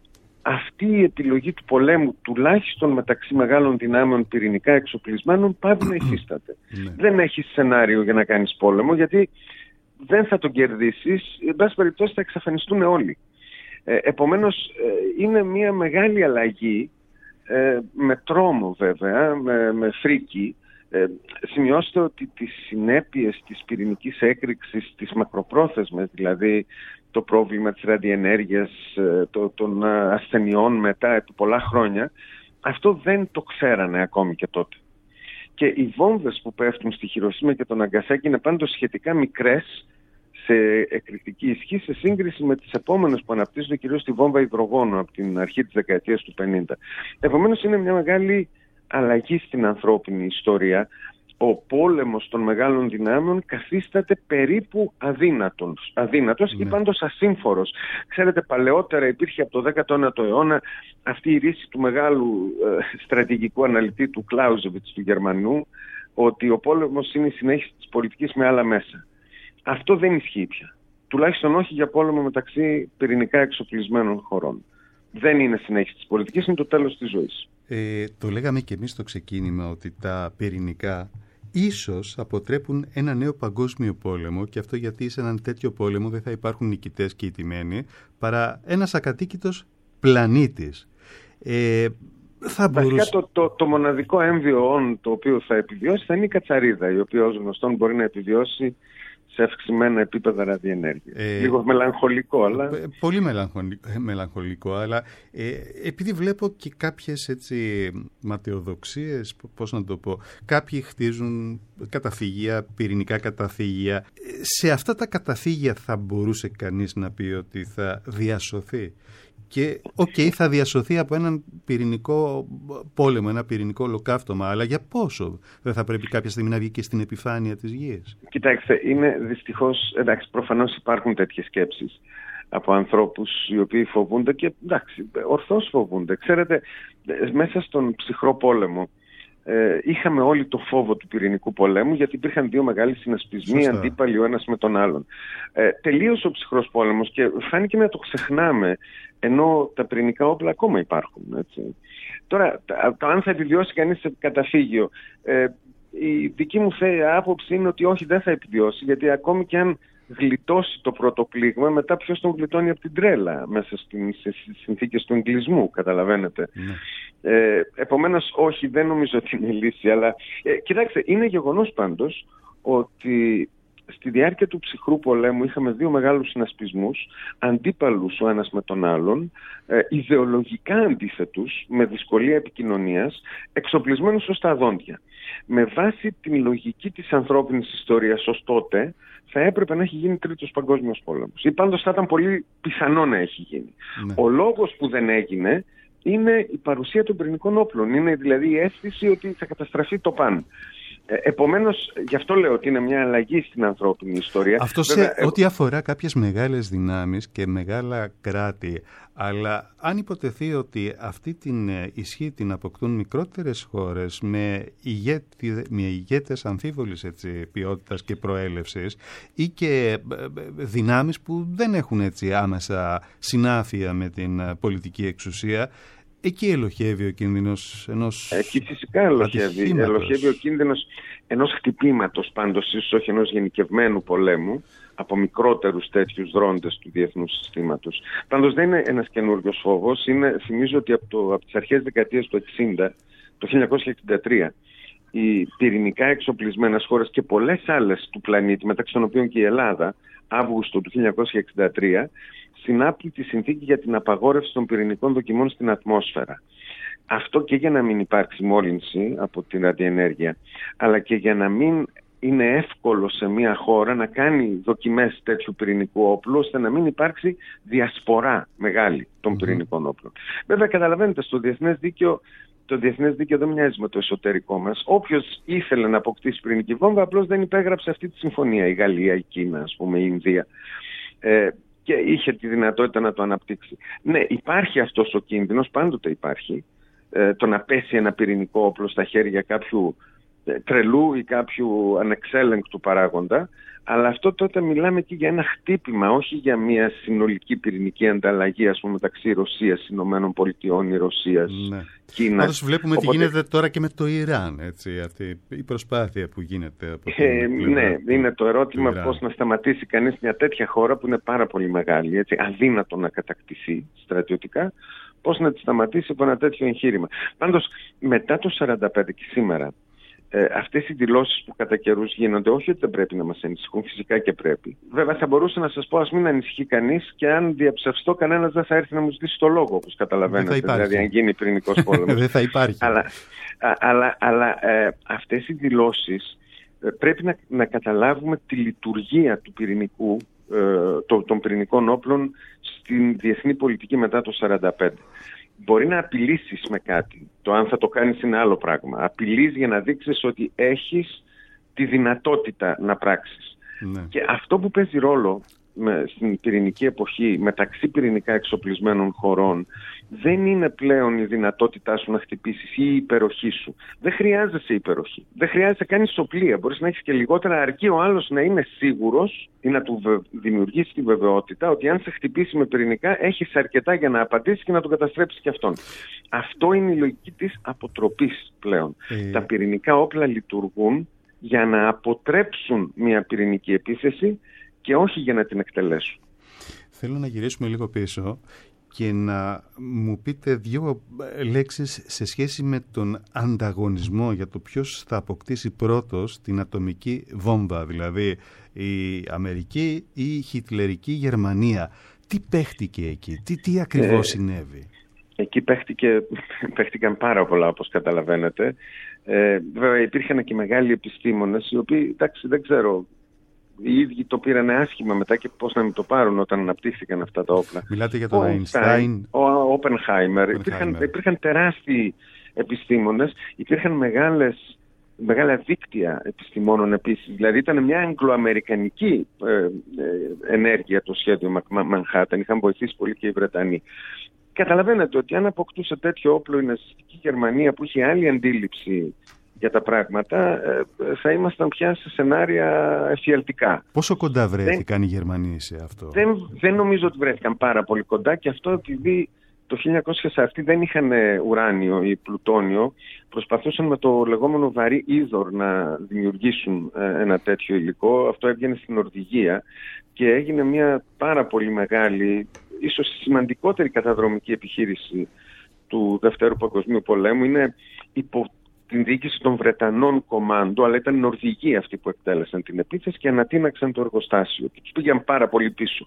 αυτή η επιλογή του πολέμου, τουλάχιστον μεταξύ μεγάλων δυνάμεων πυρηνικά εξοπλισμένων, πάβει να υφίσταται. Δεν έχεις σενάριο για να κάνεις πόλεμο, γιατί δεν θα τον κερδίσεις, εν πάση περιπτώσει θα εξαφανιστούν όλοι. Ε, επομένως, ε, είναι μια μεγάλη αλλαγή, ε, με τρόμο βέβαια, με, με φρίκι. Ε, σημειώστε ότι τις συνέπειες της πυρηνικής έκρηξης, τις μακροπρόθεσμες, δηλαδή το πρόβλημα της ραδιενέργειας, το, των ασθενειών μετά επί πολλά χρόνια, αυτό δεν το ξέρανε ακόμη και τότε. Και οι βόμβες που πέφτουν στη Χιροσίμα και τον Ναγκασάκι είναι πάντως σχετικά μικρές σε εκρηκτική ισχύ σε σύγκριση με τις επόμενες που αναπτύσσονται, κυρίως τη βόμβα υδρογόνου από την αρχή της δεκαετίας του πενήντα. Επομένως είναι μια μεγάλη αλλαγή στην ανθρώπινη ιστορία. Ο πόλεμος των μεγάλων δυνάμεων καθίσταται περίπου αδύνατος, αδύνατος ναι. ή πάντως ασύμφορος. Ξέρετε, παλαιότερα υπήρχε από το δέκατο ένατο αιώνα αυτή η ρίση του μεγάλου ε, στρατηγικού αναλυτή του Κλάουζεβιτς, του Γερμανού, ότι ο πόλεμος είναι η συνέχιση της πολιτικής με άλλα μέσα. Αυτό δεν ισχύει πια. Τουλάχιστον όχι για πόλεμο μεταξύ πυρηνικά εξοπλισμένων χωρών. Δεν είναι συνέχιση της πολιτικής, είναι το τέλος της ζωής. Ε, το λέγαμε και εμείς στο ξεκίνημα ότι τα πυρηνικά ίσως αποτρέπουν ένα νέο παγκόσμιο πόλεμο, και αυτό γιατί σε έναν τέτοιο πόλεμο δεν θα υπάρχουν νικητές και ηττημένοι, παρά ένας ακατοίκητος πλανήτης. Ε, θα μπορούσε... το, το, το μοναδικό έμβιο όν το οποίο θα επιβιώσει θα είναι η κατσαρίδα, η οποία ως γνωστόν μπορεί να επιβιώσει σε αυξημένα επίπεδα ραδιενέργειας. Ε, Λίγο μελαγχολικό, αλλά... Πολύ μελαγχολικό, μελαγχολικό αλλά ε, επειδή βλέπω και κάποιες έτσι ματαιοδοξίες, πώς να το πω, κάποιοι χτίζουν καταφύγια, πυρηνικά καταφύγια. Σε αυτά τα καταφύγια θα μπορούσε κανείς να πει ότι θα διασωθεί? Και οκ, okay, θα διασωθεί από έναν πυρηνικό πόλεμο, ένα πυρηνικό ολοκαύτωμα, αλλά για πόσο? Δεν θα πρέπει κάποια στιγμή να βγει και στην επιφάνεια της γης? Κοιτάξτε, είναι δυστυχώς, εντάξει, προφανώς υπάρχουν τέτοιες σκέψεις από ανθρώπους οι οποίοι φοβούνται και εντάξει, ορθώς φοβούνται. Ξέρετε, μέσα στον ψυχρό πόλεμο ε, είχαμε όλοι το φόβο του πυρηνικού πολέμου, γιατί υπήρχαν δύο μεγάλοι συνασπισμοί αντίπαλοι ο ένας με τον άλλον. Ε, τελείωσε ο ψυχρός πόλεμος και φάνηκε να το ξεχνάμε, ενώ τα πυρηνικά όπλα ακόμα υπάρχουν. Έτσι. Τώρα, το αν θα επιβιώσει κανείς σε καταφύγιο, ε, η δική μου άποψη είναι ότι όχι, δεν θα επιβιώσει, γιατί ακόμη και αν γλιτώσει το πρώτο πλήγμα, μετά ποιος τον γλιτώνει από την τρέλα μέσα στις συνθήκες του εγκλισμού, καταλαβαίνετε. Ναι. Ε, επομένως, όχι, δεν νομίζω ότι είναι η λύση, αλλά ε, κοιτάξτε, είναι γεγονός πάντως ότι στη διάρκεια του ψυχρού πολέμου είχαμε δύο μεγάλους συνασπισμούς, αντίπαλους ο ένας με τον άλλον, ε, ιδεολογικά αντίθετους, με δυσκολία επικοινωνίας, εξοπλισμένους ως τα δόντια. Με βάση την λογική της ανθρώπινης ιστορίας ως τότε, θα έπρεπε να έχει γίνει τρίτος παγκόσμιος πόλεμος. Ή πάντως θα ήταν πολύ πιθανό να έχει γίνει. Ναι. Ο λόγος που δεν έγινε είναι η παρουσία των πυρηνικών όπλων. Είναι δηλαδή η αίσθηση ότι θα καταστραφεί το παν. Ε, επομένως, γι' αυτό λέω ότι είναι μια αλλαγή στην ανθρώπινη ιστορία. Αυτό σε Βέβαια, ό,τι αφορά κάποιες μεγάλες δυνάμεις και μεγάλα κράτη. Αλλά αν υποτεθεί ότι αυτή την ισχύ την αποκτούν μικρότερες χώρες με, ηγέτη, με ηγέτες αμφίβολης έτσι, ποιότητας και προέλευσης ή και δυνάμεις που δεν έχουν έτσι άμεσα συνάφεια με την πολιτική εξουσία, εκεί ελοχεύει ο κίνδυνος ενός Εκεί φυσικά ελοχεύει. Ελοχεύει ο κίνδυνος ενός χτυπήματος, πάντως ίσως όχι ενός γενικευμένου πολέμου, από μικρότερους τέτοιους δρόντες του διεθνούς συστήματος. Πάντως δεν είναι ένας καινούριος φόβος. Είναι, θυμίζω ότι από, το, από τις αρχές δεκαετίας του εξήντα, το χίλια εννιακόσια εξήντα τρία, οι πυρηνικά εξοπλισμένες χώρες και πολλές άλλες του πλανήτη, μεταξύ των οποίων και η Ελλάδα, Αύγουστο του χίλια εννιακόσια εξήντα τρία, συνάπτει τη συνθήκη για την απαγόρευση των πυρηνικών δοκιμών στην ατμόσφαιρα. Αυτό και για να μην υπάρξει μόλυνση από την ραδιενέργεια, αλλά και για να μην είναι εύκολο σε μια χώρα να κάνει δοκιμές τέτοιου πυρηνικού όπλου, ώστε να μην υπάρξει διασπορά μεγάλη των πυρηνικών όπλων. Βέβαια, καταλαβαίνετε, στο διεθνές δίκαιο, το διεθνές δίκαιο δεν μοιάζει με το εσωτερικό μας. Όποιος ήθελε να αποκτήσει πυρηνική βόμβα, απλώς δεν υπέγραψε αυτή τη συμφωνία. Η Γαλλία, η Κίνα, ας πούμε, η Ινδία. Ε, και είχε τη δυνατότητα να το αναπτύξει. Ναι, υπάρχει αυτός ο κίνδυνος, πάντοτε υπάρχει, ε, το να πέσει ένα πυρηνικό όπλο στα χέρια κάποιου ε, τρελού ή κάποιου ανεξέλεγκτου παράγοντα, αλλά αυτό τότε μιλάμε και για ένα χτύπημα, όχι για μια συνολική πυρηνική ανταλλαγή, ας πούμε, μεταξύ Ρωσίας, Ηνωμένων Πολιτειών ή Ρωσίας, ναι. Κίνας. Πάντως βλέπουμε Οπότε... τι γίνεται τώρα και με το Ιράν, έτσι, αυτή η προσπάθεια που γίνεται από την ε, Ναι, του... είναι το ερώτημα πώς να σταματήσει κανείς μια τέτοια χώρα που είναι πάρα πολύ μεγάλη, έτσι, αδύνατο να κατακτηθεί στρατιωτικά, πώς να τη σταματήσει από ένα τέτοιο εγχείρημα. Πάντως, μετά το σαράντα πέντε και σήμερα, Ε, αυτές οι δηλώσεις που κατά καιρούς γίνονται, όχι ότι δεν πρέπει να μας ανησυχούν, φυσικά και πρέπει. Βέβαια θα μπορούσα να σας πω, ας μην ανησυχεί κανείς, και αν διαψευστώ κανένας δεν θα έρθει να μου ζητήσει το λόγο, όπως καταλαβαίνετε. Δηλαδή αν γίνει πυρηνικός πόλεμος. Δεν θα υπάρχει. Αλλά, α, αλλά, αλλά ε, αυτές οι δηλώσεις ε, πρέπει να, να καταλάβουμε τη λειτουργία του πυρηνικού, ε, το, των πυρηνικών όπλων στην διεθνή πολιτική μετά το σαράντα πέντε. Μπορεί να απειλήσεις με κάτι. Το αν θα το κάνεις είναι άλλο πράγμα. Απειλείς για να δείξεις ότι έχεις τη δυνατότητα να πράξεις. Ναι. Και αυτό που παίζει ρόλο με, στην πυρηνική εποχή μεταξύ πυρηνικά εξοπλισμένων χωρών δεν είναι πλέον η δυνατότητά σου να χτυπήσεις ή η υπεροχή σου. Δεν χρειάζεσαι υπεροχή. Δεν χρειάζεσαι καν ισοπλία. Μπορείς να έχεις και λιγότερα, αρκεί ο άλλος να είναι σίγουρος ή να του βε... δημιουργήσει τη βεβαιότητα ότι αν σε χτυπήσει με πυρηνικά έχεις αρκετά για να απαντήσεις και να τον καταστρέψεις και αυτόν. Αυτό είναι η λογική της αποτροπής πλέον. Ε... Τα πυρηνικά όπλα λειτουργούν για να αποτρέψουν μια πυρηνική επίθεση και όχι για να την εκτελέσουν. Θέλω να γυρίσουμε λίγο πίσω και να μου πείτε δύο λέξεις σε σχέση με τον ανταγωνισμό για το ποιος θα αποκτήσει πρώτος την ατομική βόμβα, δηλαδή η Αμερική ή η χιτλερική Γερμανία. Τι παίχτηκε εκεί, τι, τι ακριβώς ε, συνέβη? Εκεί παίχτηκε, παίχτηκαν πάρα πολλά, όπως καταλαβαίνετε. Ε, βέβαια υπήρχαν και μεγάλοι επιστήμονες οι οποίοι, εντάξει, δεν ξέρω, οι ίδιοι το πήραν άσχημα μετά και πώς να μην το πάρουν όταν αναπτύχθηκαν αυτά τα όπλα. Μιλάτε για τον Αϊνστάιν, ο Όπενχάιμερ. Υπήρχαν, υπήρχαν τεράστιοι επιστήμονες, υπήρχαν μεγάλες, μεγάλα δίκτυα επιστημόνων επίσης. Δηλαδή ήταν μια αγγλοαμερικανική ε, ε, ενέργεια το σχέδιο Μανχάταν. Είχαν βοηθήσει πολύ και οι Βρετανοί. Καταλαβαίνετε ότι αν αποκτούσε τέτοιο όπλο η ναζιστική Γερμανία που είχε άλλη αντίληψη για τα πράγματα, θα ήμασταν πια σε σενάρια εφιαλτικά. Πόσο κοντά βρέθηκαν δεν, οι Γερμανοί σε αυτό? Δεν, δεν νομίζω ότι βρέθηκαν πάρα πολύ κοντά, και αυτό επειδή το χίλια εννιακόσια αυτοί δεν είχαν ουράνιο ή πλουτόνιο, προσπαθούσαν με το λεγόμενο βαρύ είδωρ να δημιουργήσουν ένα τέτοιο υλικό. Αυτό έβγαινε στην Νορβηγία και έγινε μια πάρα πολύ μεγάλη, ίσως η σημαντικότερη καταδρομική επιχείρηση του Δευτέρου Παγκοσμίου Πολέμου. Είναι υπό την διοίκηση των Βρετανών κομμάντο, αλλά ήταν οι Νορβηγοί αυτοί που εκτέλεσαν την επίθεση και ανατείναξαν το εργοστάσιο και τους πήγαν πάρα πολύ πίσω.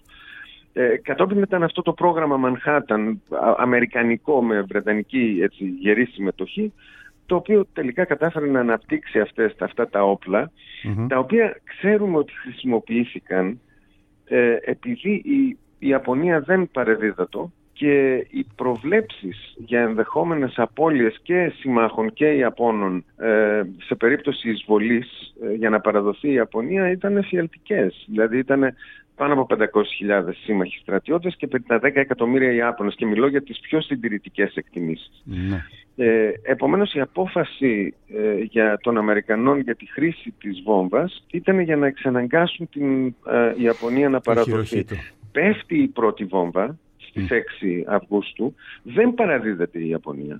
Ε, κατόπιν ήταν αυτό το πρόγραμμα Μανχάταν, αμερικανικό με βρετανική έτσι, γερή συμμετοχή, το οποίο τελικά κατάφερε να αναπτύξει αυτές, αυτά τα όπλα, mm-hmm. τα οποία ξέρουμε ότι χρησιμοποιήθηκαν ε, επειδή η, η Ιαπωνία δεν παρεδίδατο και οι προβλέψεις για ενδεχόμενες απώλειες και συμμάχων και Ιαπώνων ε, σε περίπτωση εισβολής ε, για να παραδοθεί η Ιαπωνία ήταν εφιαλτικές. Δηλαδή ήταν πάνω από πεντακόσιες χιλιάδες σύμμαχοι στρατιώτες και πενήντα εκατομμύρια Ιάπωνες, και μιλώ για τις πιο συντηρητικές εκτιμήσεις. Ναι. Ε, επομένως η απόφαση ε, για των Αμερικανών για τη χρήση της βόμβας ήταν για να εξαναγκάσουν την ε, Ιαπωνία να παραδοθεί. Πέφτει η πρώτη βόμβα στις mm. έξι Αυγούστου, δεν παραδίδεται η Ιαπωνία.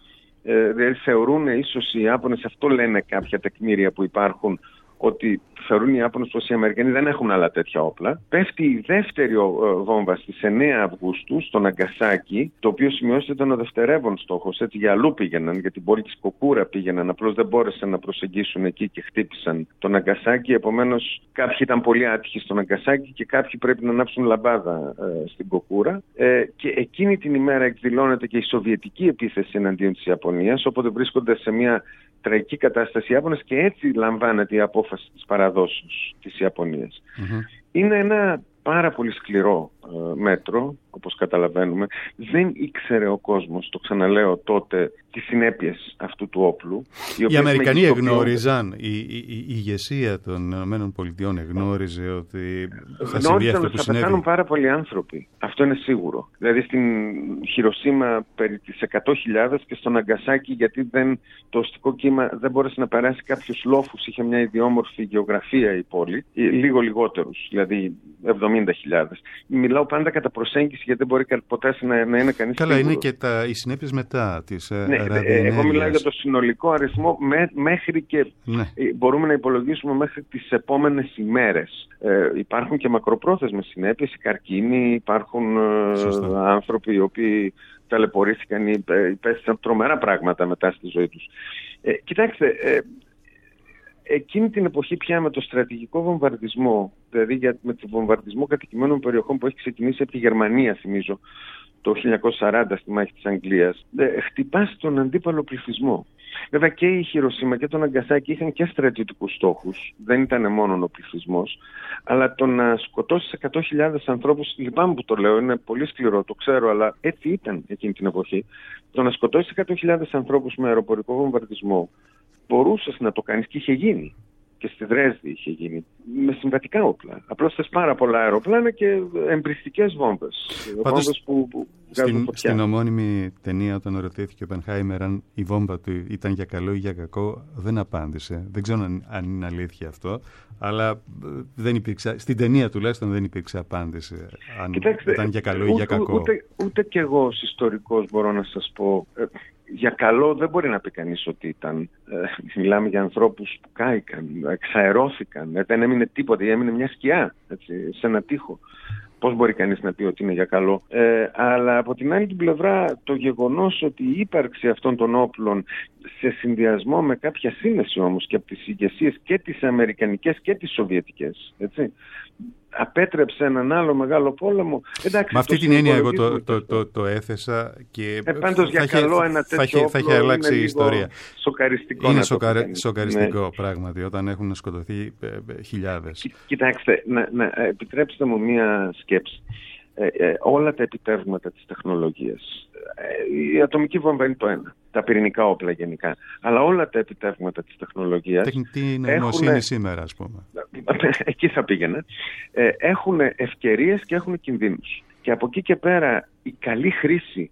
Ε, δηλαδή θεωρούν ίσως οι Ιάπωνες, αυτό λένε κάποια τεκμήρια που υπάρχουν, ότι θεωρούν οι Ιάπωνες πως οι Αμερικανοί δεν έχουν άλλα τέτοια όπλα. Πέφτει η δεύτερη βόμβα στις εννέα Αυγούστου στο Ναγκασάκι, το οποίο σημειώστε ήταν ο δευτερεύον στόχος. Έτσι για αλλού πήγαιναν, για την πόλη της Κοκούρα πήγαιναν, απλώς δεν μπόρεσαν να προσεγγίσουν εκεί και χτύπησαν το Ναγκασάκι. Επομένως κάποιοι ήταν πολύ άτυχοι στο Ναγκασάκι και κάποιοι πρέπει να ανάψουν λαμπάδα ε, στην Κοκούρα. Ε, και εκείνη την ημέρα εκδηλώνεται και η σοβιετική επίθεση εναντίον της Ιαπωνίας, όποτε βρίσκονται σε μια τραγική κατάσταση οι Ιάπωνες, και έτσι λαμβάνεται η απόφαση της παραδόσεως της Ιαπωνίας. Mm-hmm. Είναι ένα πάρα πολύ σκληρό ε, μέτρο, όπως καταλαβαίνουμε. Δεν ήξερε ο κόσμος, το ξαναλέω τότε, τις συνέπειες αυτού του όπλου. Οι, οι Αμερικανοί εγνώριζαν, η, η, η, η ηγεσία των ΗΠΑ εγνώριζε ότι θα συμβεί αυτό που θα συνέβη. Θα πεθάνουν πάρα πολλοί άνθρωποι. Αυτό είναι σίγουρο. Δηλαδή στην Χιροσίμα περί τις εκατό χιλιάδες και στο Ναγκασάκι, γιατί δεν, το οστικό κύμα δεν μπόρεσε να περάσει κάποιους λόφους. Είχε μια ιδιόμορφη γεωγραφία η πόλη, λίγο λιγότερους, δηλαδή εβδομήντα χιλιάδες. Μιλάω πάντα κατά προσέγγιση, γιατί δεν μπορεί ποτέ να, να είναι κανείς. Καλά, σίγουρος. είναι και τα, οι συνέπειες μετά της ναι, εγώ μιλάω για το συνολικό αριθμό με, μέχρι και ναι. μπορούμε να υπολογίσουμε μέχρι τις επόμενες ημέρες. Ε, υπάρχουν και μακροπρόθεσμες συνέπειες, οι καρκίνοι, υπάρχουν ε, άνθρωποι οι οποίοι ταλαιπωρήθηκαν ή υπέστησαν τρομερά πράγματα μετά στη ζωή τους. Ε, κοιτάξτε, ε, εκείνη την εποχή πια με το στρατηγικό βομβαρδισμό, δηλαδή για, με το βομβαρδισμό κατοικημένων περιοχών που έχει ξεκινήσει από τη Γερμανία, θυμίζω, το χίλια εννιακόσια σαράντα στη μάχη της Αγγλίας, ε, χτυπάς τον αντίπαλο πληθυσμό. Βέβαια και η Χιροσίμα και το Ναγκασάκι είχαν και στρατιωτικούς στόχους, δεν ήταν μόνο ο πληθυσμός, αλλά το να σκοτώσεις εκατό χιλιάδες ανθρώπους, λυπάμαι που το λέω, είναι πολύ σκληρό, το ξέρω, αλλά έτσι ήταν εκείνη την εποχή. Το να σκοτώσεις εκατό χιλιάδες ανθρώπους με αεροπορικό βομβαρδισμό, μπορούσες να το κάνεις και είχε γίνει. Και στη Δρέσδη είχε γίνει με συμβατικά όπλα. Απλώς θες πάρα πολλά αεροπλάνα και εμπριστικές βόμβες. Πάντως, βόμβες που, που στην, στην ομώνυμη ταινία, όταν ρωτήθηκε ο Οπενχάιμερ αν η βόμβα του ήταν για καλό ή για κακό, δεν απάντησε. Δεν ξέρω αν, αν είναι αλήθεια αυτό, αλλά δεν υπήρξε, στην ταινία τουλάχιστον δεν υπήρξε απάντηση αν Κοιτάξτε, ήταν για καλό ή ούτε, για κακό. Ούτε, ούτε κι εγώ ως ιστορικός μπορώ να σας πω. Ε, για καλό δεν μπορεί να πει κανείς ότι ήταν. Ε, μιλάμε για ανθρώπους που κάηκαν, εξαερώθηκαν, ε, δεν έμεινε τίποτα, έμεινε μια σκιά, έτσι, σε ένα τοίχο. Πώς μπορεί κανείς να πει ότι είναι για καλό. Ε, αλλά από την άλλη την πλευρά, το γεγονός ότι η ύπαρξη αυτών των όπλων σε συνδυασμό με κάποια σύνεση όμως και από τις ηγεσίες και τις αμερικανικές και τις σοβιετικές, έτσι, απέτρεψε έναν άλλο μεγάλο πόλεμο. Εντάξει, με αυτή την έννοια εγώ το, το, το, το έθεσα και ε, πάντως για καλό θα, ένα τέτοιο θα, θα έχει αλλάξει η ιστορία. Σοκαριστικό. Είναι σοκαρε, σοκαριστικό ναι. πράγματι όταν έχουν σκοτωθεί ε, ε, χιλιάδες. Κι, κοιτάξτε, να, να, επιτρέψτε μου μία σκέψη. Ε, ε, όλα τα επιτεύγματα της τεχνολογίας, ε, η ατομική βόμβα είναι το ένα, τα πυρηνικά όπλα γενικά, αλλά όλα τα επιτεύγματα της τεχνολογίας τεχνητή νοημοσύνη έχουν... σήμερα, ας πούμε. Εκεί θα πήγαινα. Ε, έχουν ευκαιρίες και έχουν κινδύνους. Και από εκεί και πέρα η καλή χρήση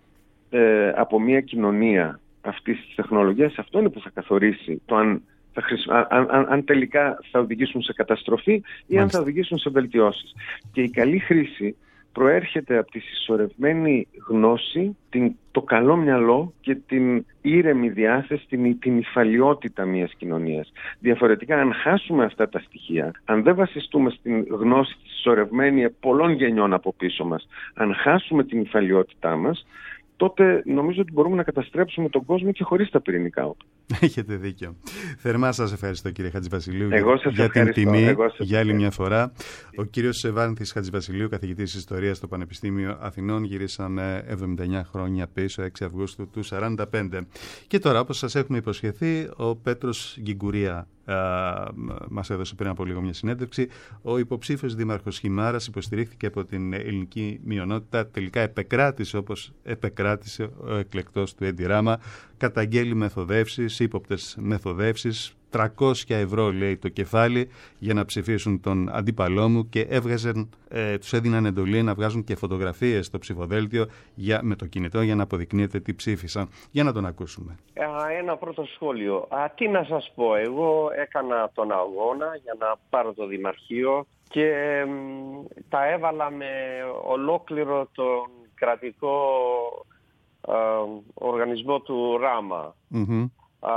ε, από μια κοινωνία αυτής της τεχνολογίας, αυτό είναι που θα καθορίσει το αν Θα χρησι... αν, αν, αν τελικά θα οδηγήσουν σε καταστροφή ή Μάλιστα. αν θα οδηγήσουν σε βελτιώσεις. Και η καλή χρήση προέρχεται από τη συσσωρευμένη γνώση, την, το καλό μυαλό και την ήρεμη διάθεση, την, την υφαλιότητα μιας κοινωνίας. Διαφορετικά, αν χάσουμε αυτά τα στοιχεία, αν δεν βασιστούμε στην γνώση τη συσσωρευμένη πολλών γενιών από πίσω μας, αν χάσουμε την υφαλιότητά μας, τότε νομίζω ότι μπορούμε να καταστρέψουμε τον κόσμο και χωρίς τα πυρηνικά όπλα. Έχετε δίκιο. Θερμά σας ευχαριστώ, κύριε Χατζηβασιλείου, Εγώ σας για την ευχαριστώ. τιμή Εγώ σας για άλλη μια ευχαριστώ. φορά. Ο κύριος Σεβάνθης Χατζηβασιλείου, καθηγητής Ιστορίας στο Πανεπιστήμιο Αθηνών. Γυρίσαμε εβδομήντα εννιά χρόνια πίσω, έξι Αυγούστου του σαράντα πέντε. Και τώρα, όπως σας έχουμε υποσχεθεί, ο Πέτρος Γκιγκουρία μας έδωσε πριν από λίγο μια συνέντευξη. Ο υποψήφιος δήμαρχος Χιμάρας υποστηρίχθηκε από την ελληνική μειονότητα. Τελικά επεκράτησε όπως επεκράτησε ο εκλεκτός του Έντι Ράμα. Καταγγέλει μεθοδεύσεις, ύποπτες μεθοδεύσεις. τριακόσια ευρώ, λέει, το κεφάλι για να ψηφίσουν τον αντίπαλό μου, και έβγαζαν, ε, τους έδιναν εντολή να βγάζουν και φωτογραφίες στο ψηφοδέλτιο για, με το κινητό, για να αποδεικνύεται τι ψήφισαν. Για να τον ακούσουμε. Ένα πρώτο σχόλιο. Α, τι να σας πω, εγώ έκανα τον αγώνα για να πάρω το Δημαρχείο και μ, τα έβαλα με ολόκληρο τον κρατικό α, οργανισμό του Ράμα. Mm-hmm. Α,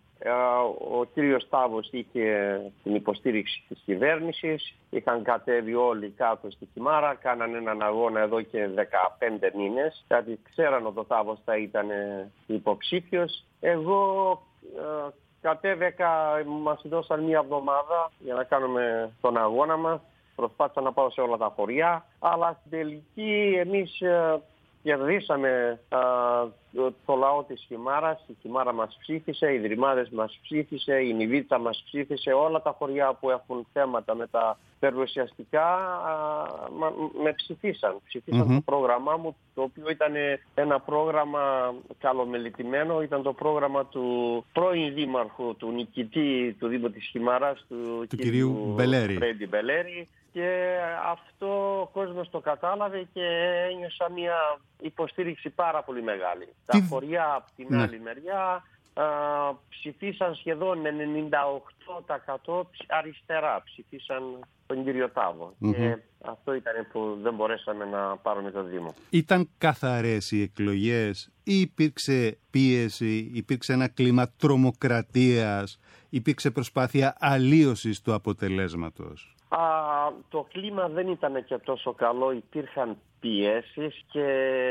ο κύριος Τάβος είχε την υποστήριξη της κυβέρνησης, είχαν κατέβει όλοι κάτω στη Χιμάρα, κάνανε έναν αγώνα εδώ και δεκαπέντε μήνες, γιατί ξέραν ότι ο Τάβος θα ήταν υποψήφιος. Εγώ ε, κατέβηκα, μας δώσαν μία εβδομάδα για να κάνουμε τον αγώνα μας, προσπάθησα να πάω σε όλα τα χωριά, αλλά στην τελική εμείς ε, κερδίσαμε α, το, το λαό της Χιμάρας. Η Χιμάρα μας ψήφισε, οι Δρυμάδες μας ψήφισε, η Νιβίτσα μας ψήφισε, όλα τα χωριά που έχουν θέματα με τα περιουσιαστικά α, μα, με ψηφίσαν. Ψηφίσαν Mm-hmm. το πρόγραμμά μου, το οποίο ήταν ένα πρόγραμμα καλομελετημένο. Ήταν το πρόγραμμα του πρώην δήμαρχου, του νικητή του Δήμου της Χιμάρας, του, του κυρίου Μπελέρη. Φρέντι Μπελέρη. Και αυτό ο κόσμος το κατάλαβε και ένιωσα μια υποστήριξη πάρα πολύ μεγάλη. Τι... Τα χωριά από την ναι. άλλη μεριά α, ψηφίσαν σχεδόν ενενήντα οκτώ τοις εκατό αριστερά. Ψηφίσαν τον κύριο Τάβο. Mm-hmm. Και αυτό ήταν που δεν μπορέσαμε να πάρουμε το Δήμο. Ήταν καθαρές οι εκλογές ή υπήρξε πίεση, υπήρξε ένα κλίμα τρομοκρατίας, υπήρξε προσπάθεια αλλίωσης του αποτελέσματος? Α, το κλίμα δεν ήταν και τόσο καλό, υπήρχαν πιέσεις και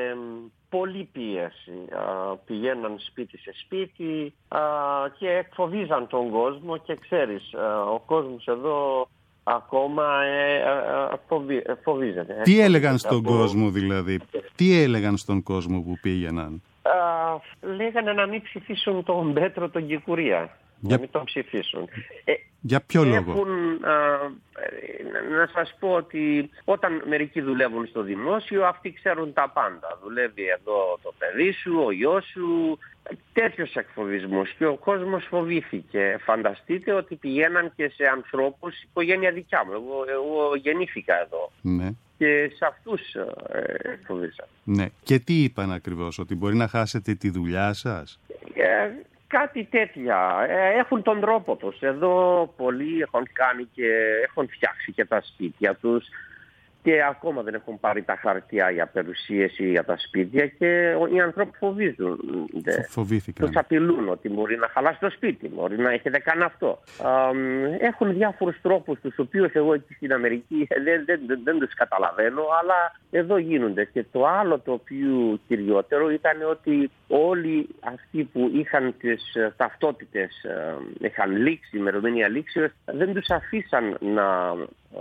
πολλή πίεση. Α, πηγαίναν σπίτι σε σπίτι α, και εκφοβίζαν τον κόσμο και ξέρεις, α, ο κόσμος εδώ ακόμα ε, ε, φοβι, φοβίζεται. Τι έλεγαν στον από... κόσμο δηλαδή, τι έλεγαν στον κόσμο που πήγαιναν? Α, λέγανε να μην ψηφίσουν τον Πέτρο τον Γκιγκουρία. Για... να μην τον ψηφίσουν. Ε, Για ποιο έχουν, λόγο? Α, να σας πω ότι όταν μερικοί δουλεύουν στο δημόσιο, αυτοί ξέρουν τα πάντα. Δουλεύει εδώ το παιδί σου, ο γιος σου, τέτοιους εκφοβισμούς. Και ο κόσμος φοβήθηκε. Φανταστείτε ότι πηγαίναν και σε ανθρώπους, οικογένεια δικιά μου. Εγώ, εγώ γεννήθηκα εδώ. Ναι. Και σε αυτούς ε, φοβήσαν. Ναι. Και τι είπαν ακριβώς? Ότι μπορεί να χάσετε τη δουλειά σας? Ε, Κάτι τέτοια. Έχουν τον τρόπο τους. Εδώ πολλοί έχουν κάνει και έχουν φτιάξει και τα σπίτια τους και ακόμα δεν έχουν πάρει τα χαρτιά για παρουσίαση για τα σπίτια και οι άνθρωποι φοβίζονται. Φοβήθηκαν. Τους απειλούν ότι μπορεί να χαλάσει το σπίτι, μπορεί να έχετε κάνει αυτό. Έχουν διάφορους τρόπους τους οποίους εγώ εκεί στην Αμερική δεν, δεν, δεν, δεν τους καταλαβαίνω, αλλά εδώ γίνονται. Και το άλλο το οποίο κυριότερο ήταν ότι όλοι αυτοί που είχαν τις ταυτότητες, είχαν λήξει, ημερομηνία λήξεως, δεν τους αφήσαν να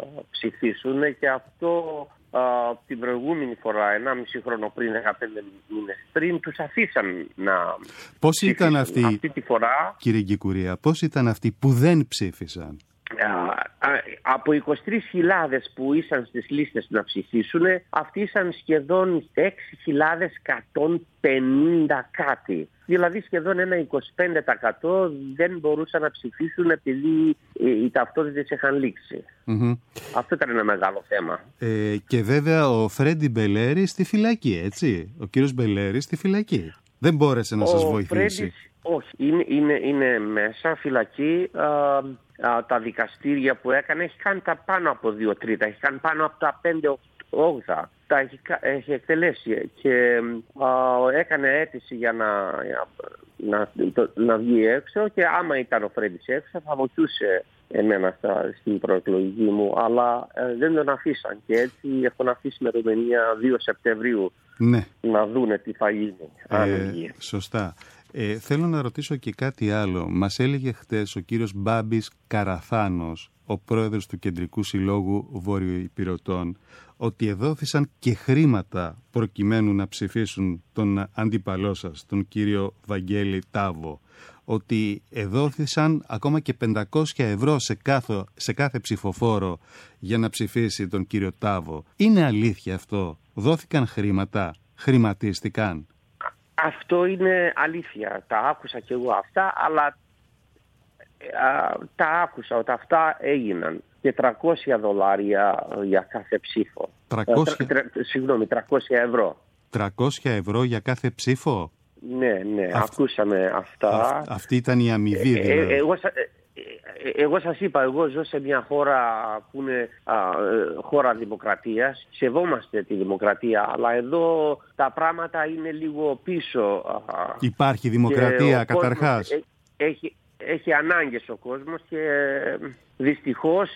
ψηφίσουν και αυτό α, την προηγούμενη φορά, ενάμιση χρόνο πριν, δεκαπέντε μήνες πριν, τους αφήσαν να πώς ψηφίσουν. Ήταν αυτοί, αυτή τη φορά, κύριε Γκικουρία, πώς ήταν αυτοί που δεν ψήφισαν? Α, α, από είκοσι τρεις χιλιάδες που ήσαν στις λίστες να ψηφίσουν, αυτοί ήσαν σχεδόν έξι χιλιάδες εκατόν πενήντα κάτι. Δηλαδή σχεδόν ένα είκοσι πέντε τοις εκατό δεν μπορούσαν να ψηφίσουν επειδή οι ταυτότητες είχαν λήξει. Mm-hmm. Αυτό ήταν ένα μεγάλο θέμα. Ε, και βέβαια ο Φρέντι Μπελέρη στη φυλακή, έτσι. Ο κύριος Μπελέρη στη φυλακή. Δεν μπόρεσε να ο σας βοηθήσει. Φρέντις, όχι, είναι, είναι, είναι μέσα φυλακή. Α, α, τα δικαστήρια που έκανε έχει κάνει τα πάνω από δύο τρίτα, έχει κάνει πάνω από τα πέντε όγδοα. Τα έχει, έχει εκτελέσει και α, έκανε αίτηση για να, για, να, το, να βγει έξω και άμα ήταν ο Φρέντις έξω θα βοηθούσε εμένα στα, στην προεκλογική μου, αλλά ε, δεν τον αφήσαν και έτσι έχουν αφήσει ημερομηνία δύο Σεπτεμβρίου. Ναι. Να δούνε τι θα γίνει. Ε, σωστά. Ε, θέλω να ρωτήσω και κάτι άλλο. Μας έλεγε χτες ο κύριος Μπάμπης Καραθάνος, ο πρόεδρος του Κεντρικού Συλλόγου Βορειοϊπειρωτών, ότι εδόθησαν και χρήματα προκειμένου να ψηφίσουν τον αντίπαλό σας, τον κύριο Βαγγέλη Τάβο. Ότι εδόθησαν ακόμα και πεντακόσια ευρώ σε κάθε, σε κάθε ψηφοφόρο για να ψηφίσει τον κύριο Τάβο. Είναι αλήθεια αυτό? Δόθηκαν χρήματα? Χρηματίστηκαν? Αυτό είναι αλήθεια. Τα άκουσα κι εγώ αυτά, αλλά α, τα άκουσα ότι αυτά έγιναν. Και τριακόσια δολάρια για κάθε ψήφο. τριακόσια... Ε, τρε, τρε, συγγνώμη, τριακόσια ευρώ. τριακόσια ευρώ για κάθε ψήφο? Ναι, ναι, Αυτ... ακούσαμε αυτά. Α, αυτή ήταν η αμοιβή, δηλαδή. Ε, ε, εγώ, ε, εγώ σας είπα, εγώ ζω σε μια χώρα που είναι α, χώρα δημοκρατίας. Σεβόμαστε τη δημοκρατία, αλλά εδώ τα πράγματα είναι λίγο πίσω. Α, Υπάρχει δημοκρατία καταρχάς? Έχει, έχει, έχει ανάγκες ο κόσμος και δυστυχώς...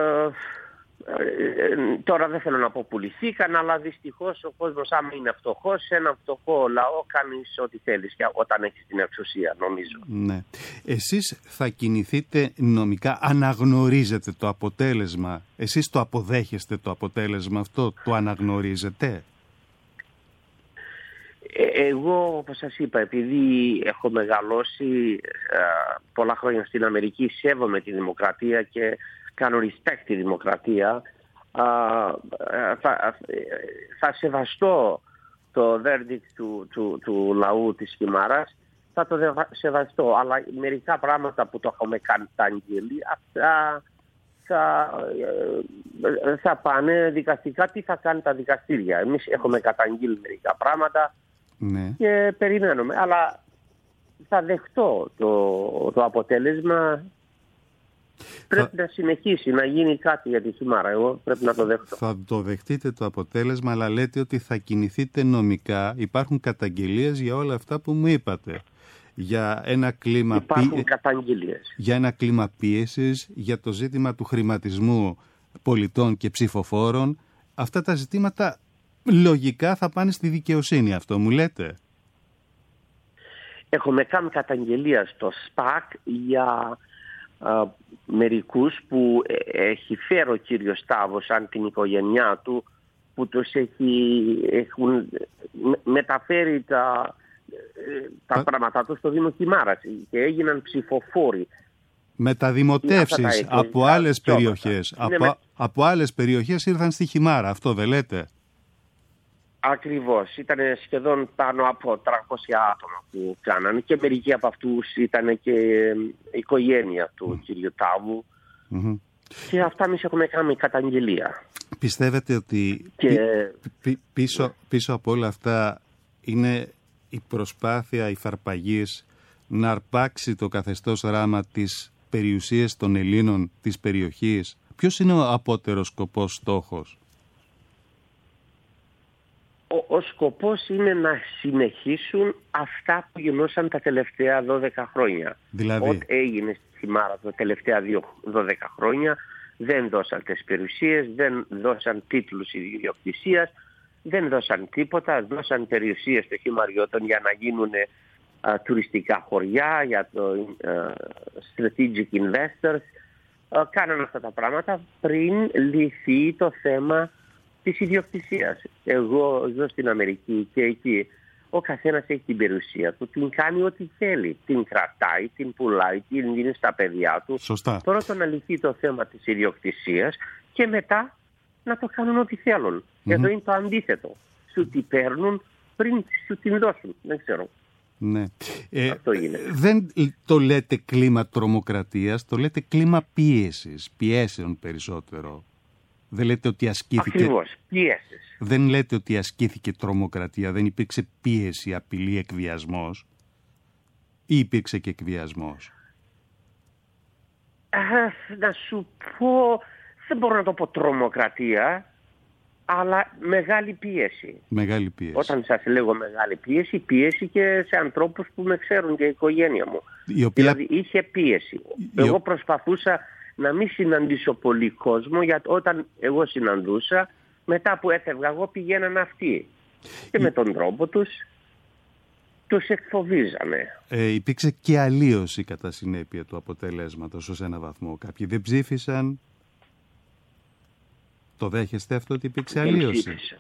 Τώρα δεν θέλω να πω πουληθήκαν, αλλά δυστυχώς ο κόσμος, άμα είναι φτωχός, σε ένα φτωχό λαό κάνεις ό,τι θέλεις όταν έχεις την εξουσία, νομίζω. Ναι. Εσείς θα κινηθείτε νομικά, αναγνωρίζετε το αποτέλεσμα? Εσείς το αποδέχεστε το αποτέλεσμα αυτό, το αναγνωρίζετε? Ε, εγώ, όπως σας είπα, επειδή έχω μεγαλώσει ε, πολλά χρόνια στην Αμερική, σέβομαι τη δημοκρατία και κάνω respect τη δημοκρατία, α, θα, θα σεβαστώ το verdict του, του, του λαού της Χιμάρας, θα το σεβαστώ, αλλά μερικά πράγματα που το έχουμε καταγγείλει, αυτά θα, θα πάνε δικαστικά. Τι θα κάνει τα δικαστήρια? Εμείς έχουμε καταγγείλει μερικά πράγματα, ναι, και περιμένουμε, αλλά θα δεχτώ το, το αποτέλεσμα. Πρέπει θα... να συνεχίσει να γίνει κάτι για τη Χιμάρα. Εγώ πρέπει να το δεχτώ. Θα το δεχτείτε το αποτέλεσμα, αλλά λέτε ότι θα κινηθείτε νομικά. Υπάρχουν καταγγελίες για όλα αυτά που μου είπατε. Για ένα κλίμα, Υπάρχουν καταγγελίες. Για ένα κλίμα πίεσης, για το ζήτημα του χρηματισμού πολιτών και ψηφοφόρων. Αυτά τα ζητήματα λογικά θα πάνε στη δικαιοσύνη, αυτό μου λέτε? Έχουμε κάνει καταγγελία στο ΣΠΑΚ για Uh, μερικούς που έχει φέρει ο κύριος Τάβος σαν την οικογένειά του, που τους έχει, έχουν μεταφέρει τα, τα Α... πράγματα τους στο Δήμο Χιμάρας και έγιναν ψηφοφόροι. Μεταδημοτεύσεις από άλλες περιοχές. Από, με... από άλλες περιοχές ήρθαν στη Χιμάρα, αυτό δεν λέτε? Ακριβώς. Ήταν σχεδόν πάνω από τριακόσια άτομα που κάνανε και μερικοί από αυτούς ήταν και η οικογένεια του mm. κ. Τάβου. Mm-hmm. Και αυτά εμείς έχουμε κάνει καταγγελία. Πιστεύετε ότι και... πι, πι, πίσω, πίσω από όλα αυτά είναι η προσπάθεια υφαρπαγής να αρπάξει το καθεστώς Ράμα τις περιουσίες των Ελλήνων της περιοχής? Ποιος είναι ο απότερος σκοπός, στόχος? Ο, ο σκοπός είναι να συνεχίσουν αυτά που γινώσαν τα τελευταία δώδεκα χρόνια. Δηλαδή? Ό,τι έγινε στη Χιμάρα τα τελευταία δώδεκα χρόνια, δεν δώσαν τις περιουσίες, δεν δώσαν τίτλους ιδιοκτησίας, δεν δώσαν τίποτα, δώσαν περιουσίες στο Χιμαριώτον για να γίνουν uh, τουριστικά χωριά, για το uh, strategic investors. Uh, κάναν αυτά τα πράγματα πριν λυθεί το θέμα της ιδιοκτησίας. Εγώ ζω στην Αμερική και εκεί ο καθένας έχει την περιουσία του, την κάνει ό,τι θέλει. Την κρατάει, την πουλάει, την δίνει στα παιδιά του. Σωστά. Πρώτον να λυθεί το θέμα της ιδιοκτησίας και μετά να το κάνουν ό,τι θέλουν. Mm-hmm. Εδώ είναι το αντίθετο. Σου την παίρνουν πριν σου την δώσουν. Δεν ξέρω. Ναι. Ε, Αυτό είναι. Δεν το λέτε κλίμα τρομοκρατίας, το λέτε κλίμα πίεσης, πιέσεων περισσότερο. Δεν λέτε ότι ασκήθηκε... Ακριβώς, πιέσεις. Δεν λέτε ότι ασκήθηκε τρομοκρατία, δεν υπήρξε πίεση, απειλή, εκβιασμός? Ή υπήρξε και εκβιασμός? Α, να σου πω, δεν μπορώ να το πω τρομοκρατία, αλλά μεγάλη πίεση. Μεγάλη πίεση. Όταν σας λέγω μεγάλη πίεση, πίεση και σε ανθρώπους που με ξέρουν και η οικογένεια μου. Η οποία... Δηλαδή είχε πίεση. Η... Εγώ προσπαθούσα να μην συναντήσω πολύ κόσμο, γιατί όταν εγώ συναντούσα, μετά που έφευγα εγώ πηγαίναν αυτοί. Και η... με τον τρόπο τους τους εκφοβίζαμε. Ε, υπήρξε και αλλίωση κατά συνέπεια του αποτελέσματος ως ένα βαθμό. Κάποιοι δεν ψήφισαν. Το δέχεστε αυτό ότι υπήρξε Δεν αλλίωση? ψήφισαν.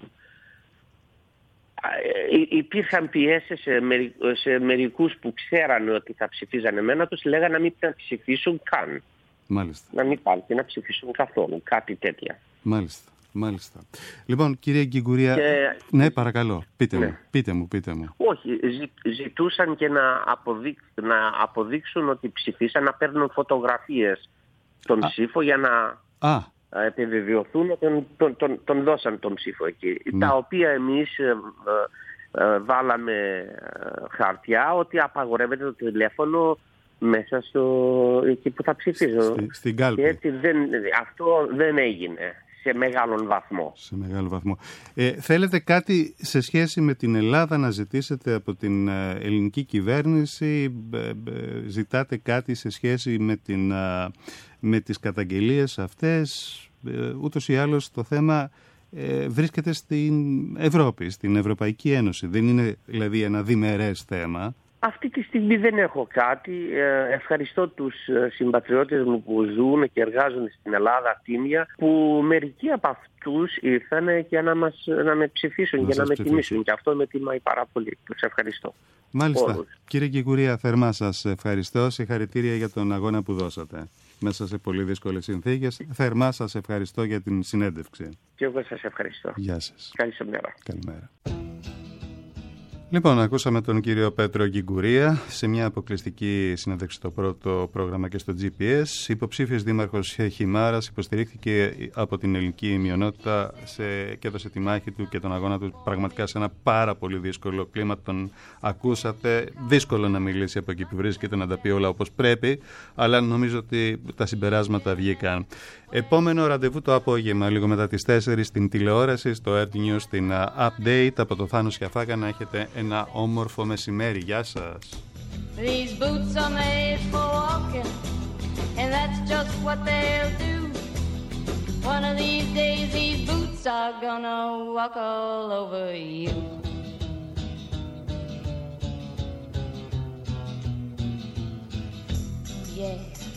Υπήρχαν πιέσεις σε, μερι, σε μερικούς που ξέρανε ότι θα ψηφίζανε εμένα, τους λέγανε να μην ψηφίσουν καν. Μάλιστα. Να μην πάνε και να ψηφίσουν καθόλου, κάτι τέτοια. Μάλιστα. Μάλιστα. Λοιπόν, κύριε Γκιγκουρία, και... ναι, παρακαλώ, πείτε ναι. μου, πείτε μου, πείτε μου. Όχι, ζη, ζητούσαν και να, αποδείξ, να αποδείξουν ότι ψηφίσαν, να παίρνουν φωτογραφίες τον Α. ψήφο για να Α. επιβεβαιωθούν ότι τον, τον, τον, τον δώσαν τον ψήφο εκεί. Ναι. Τα οποία εμείς ε, ε, βάλαμε χαρτιά ότι απαγορεύεται το τηλέφωνο μέσα στο εκεί που θα ψηφίζω. Στη, στην κάλπη. Και έτσι δεν, αυτό δεν έγινε. Σε μεγάλον βαθμό. Σε μεγάλο βαθμό. Ε, θέλετε κάτι σε σχέση με την Ελλάδα να ζητήσετε από την ελληνική κυβέρνηση? Ε, ε, ζητάτε κάτι σε σχέση με, την, με τις καταγγελίες αυτές? Ε, ούτως ή άλλως το θέμα ε, βρίσκεται στην Ευρώπη, στην Ευρωπαϊκή Ένωση. Δεν είναι δηλαδή ένα διμερές θέμα. Αυτή τη στιγμή δεν έχω κάτι. Ευχαριστώ τους συμπατριώτες μου που ζουν και εργάζονται στην Ελλάδα τίμια, που μερικοί από αυτούς ήρθαν και να, μας, να με ψηφίσουν να και να με τιμήσουν. Και αυτό με τιμάει πάρα πολύ. Τους ευχαριστώ. Μάλιστα. Όλους. Κύριε Γκιγκουρία, θερμά σας ευχαριστώ. Συγχαρητήρια για τον αγώνα που δώσατε μέσα σε πολύ δύσκολες συνθήκες. Θερμά σας ευχαριστώ για την συνέντευξη. Και εγώ σας ευχαριστώ. Γεια σας. Καλή μέρα. Καλημέρα. Λοιπόν, ακούσαμε τον κύριο Πέτρο Γκιγκουρία σε μια αποκλειστική συνέντευξη στο πρώτο πρόγραμμα και στο τζι πι ες. Υποψήφιος δήμαρχος Χιμάρας υποστηρίχθηκε από την ελληνική μειονότητα σε, και έδωσε τη μάχη του και τον αγώνα του πραγματικά σε ένα πάρα πολύ δύσκολο κλίμα. Τον ακούσατε. Δύσκολο να μιλήσει από εκεί που βρίσκεται, να τα πει όλα όπως πρέπει, αλλά νομίζω ότι τα συμπεράσματα βγήκαν. Επόμενο ραντεβού το απόγευμα, λίγο μετά τις τέσσερις, στην τηλεόραση, στο Earth News, στην Update από το Θάνο Σιαφάκα. Να έχετε ένα όμορφο μεσημέρι. Γεια σας. These boots are made for walking, and that's just what they'll do. One of these days these boots are gonna walk all over you. Yeah.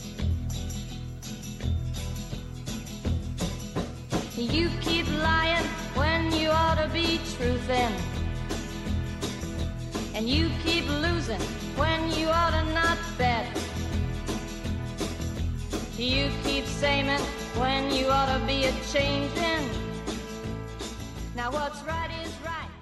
You keep lying when you ought to be truthing, and you keep losing when you ought to not bet. You keep saying when you ought to be a changing. Now what's right is right.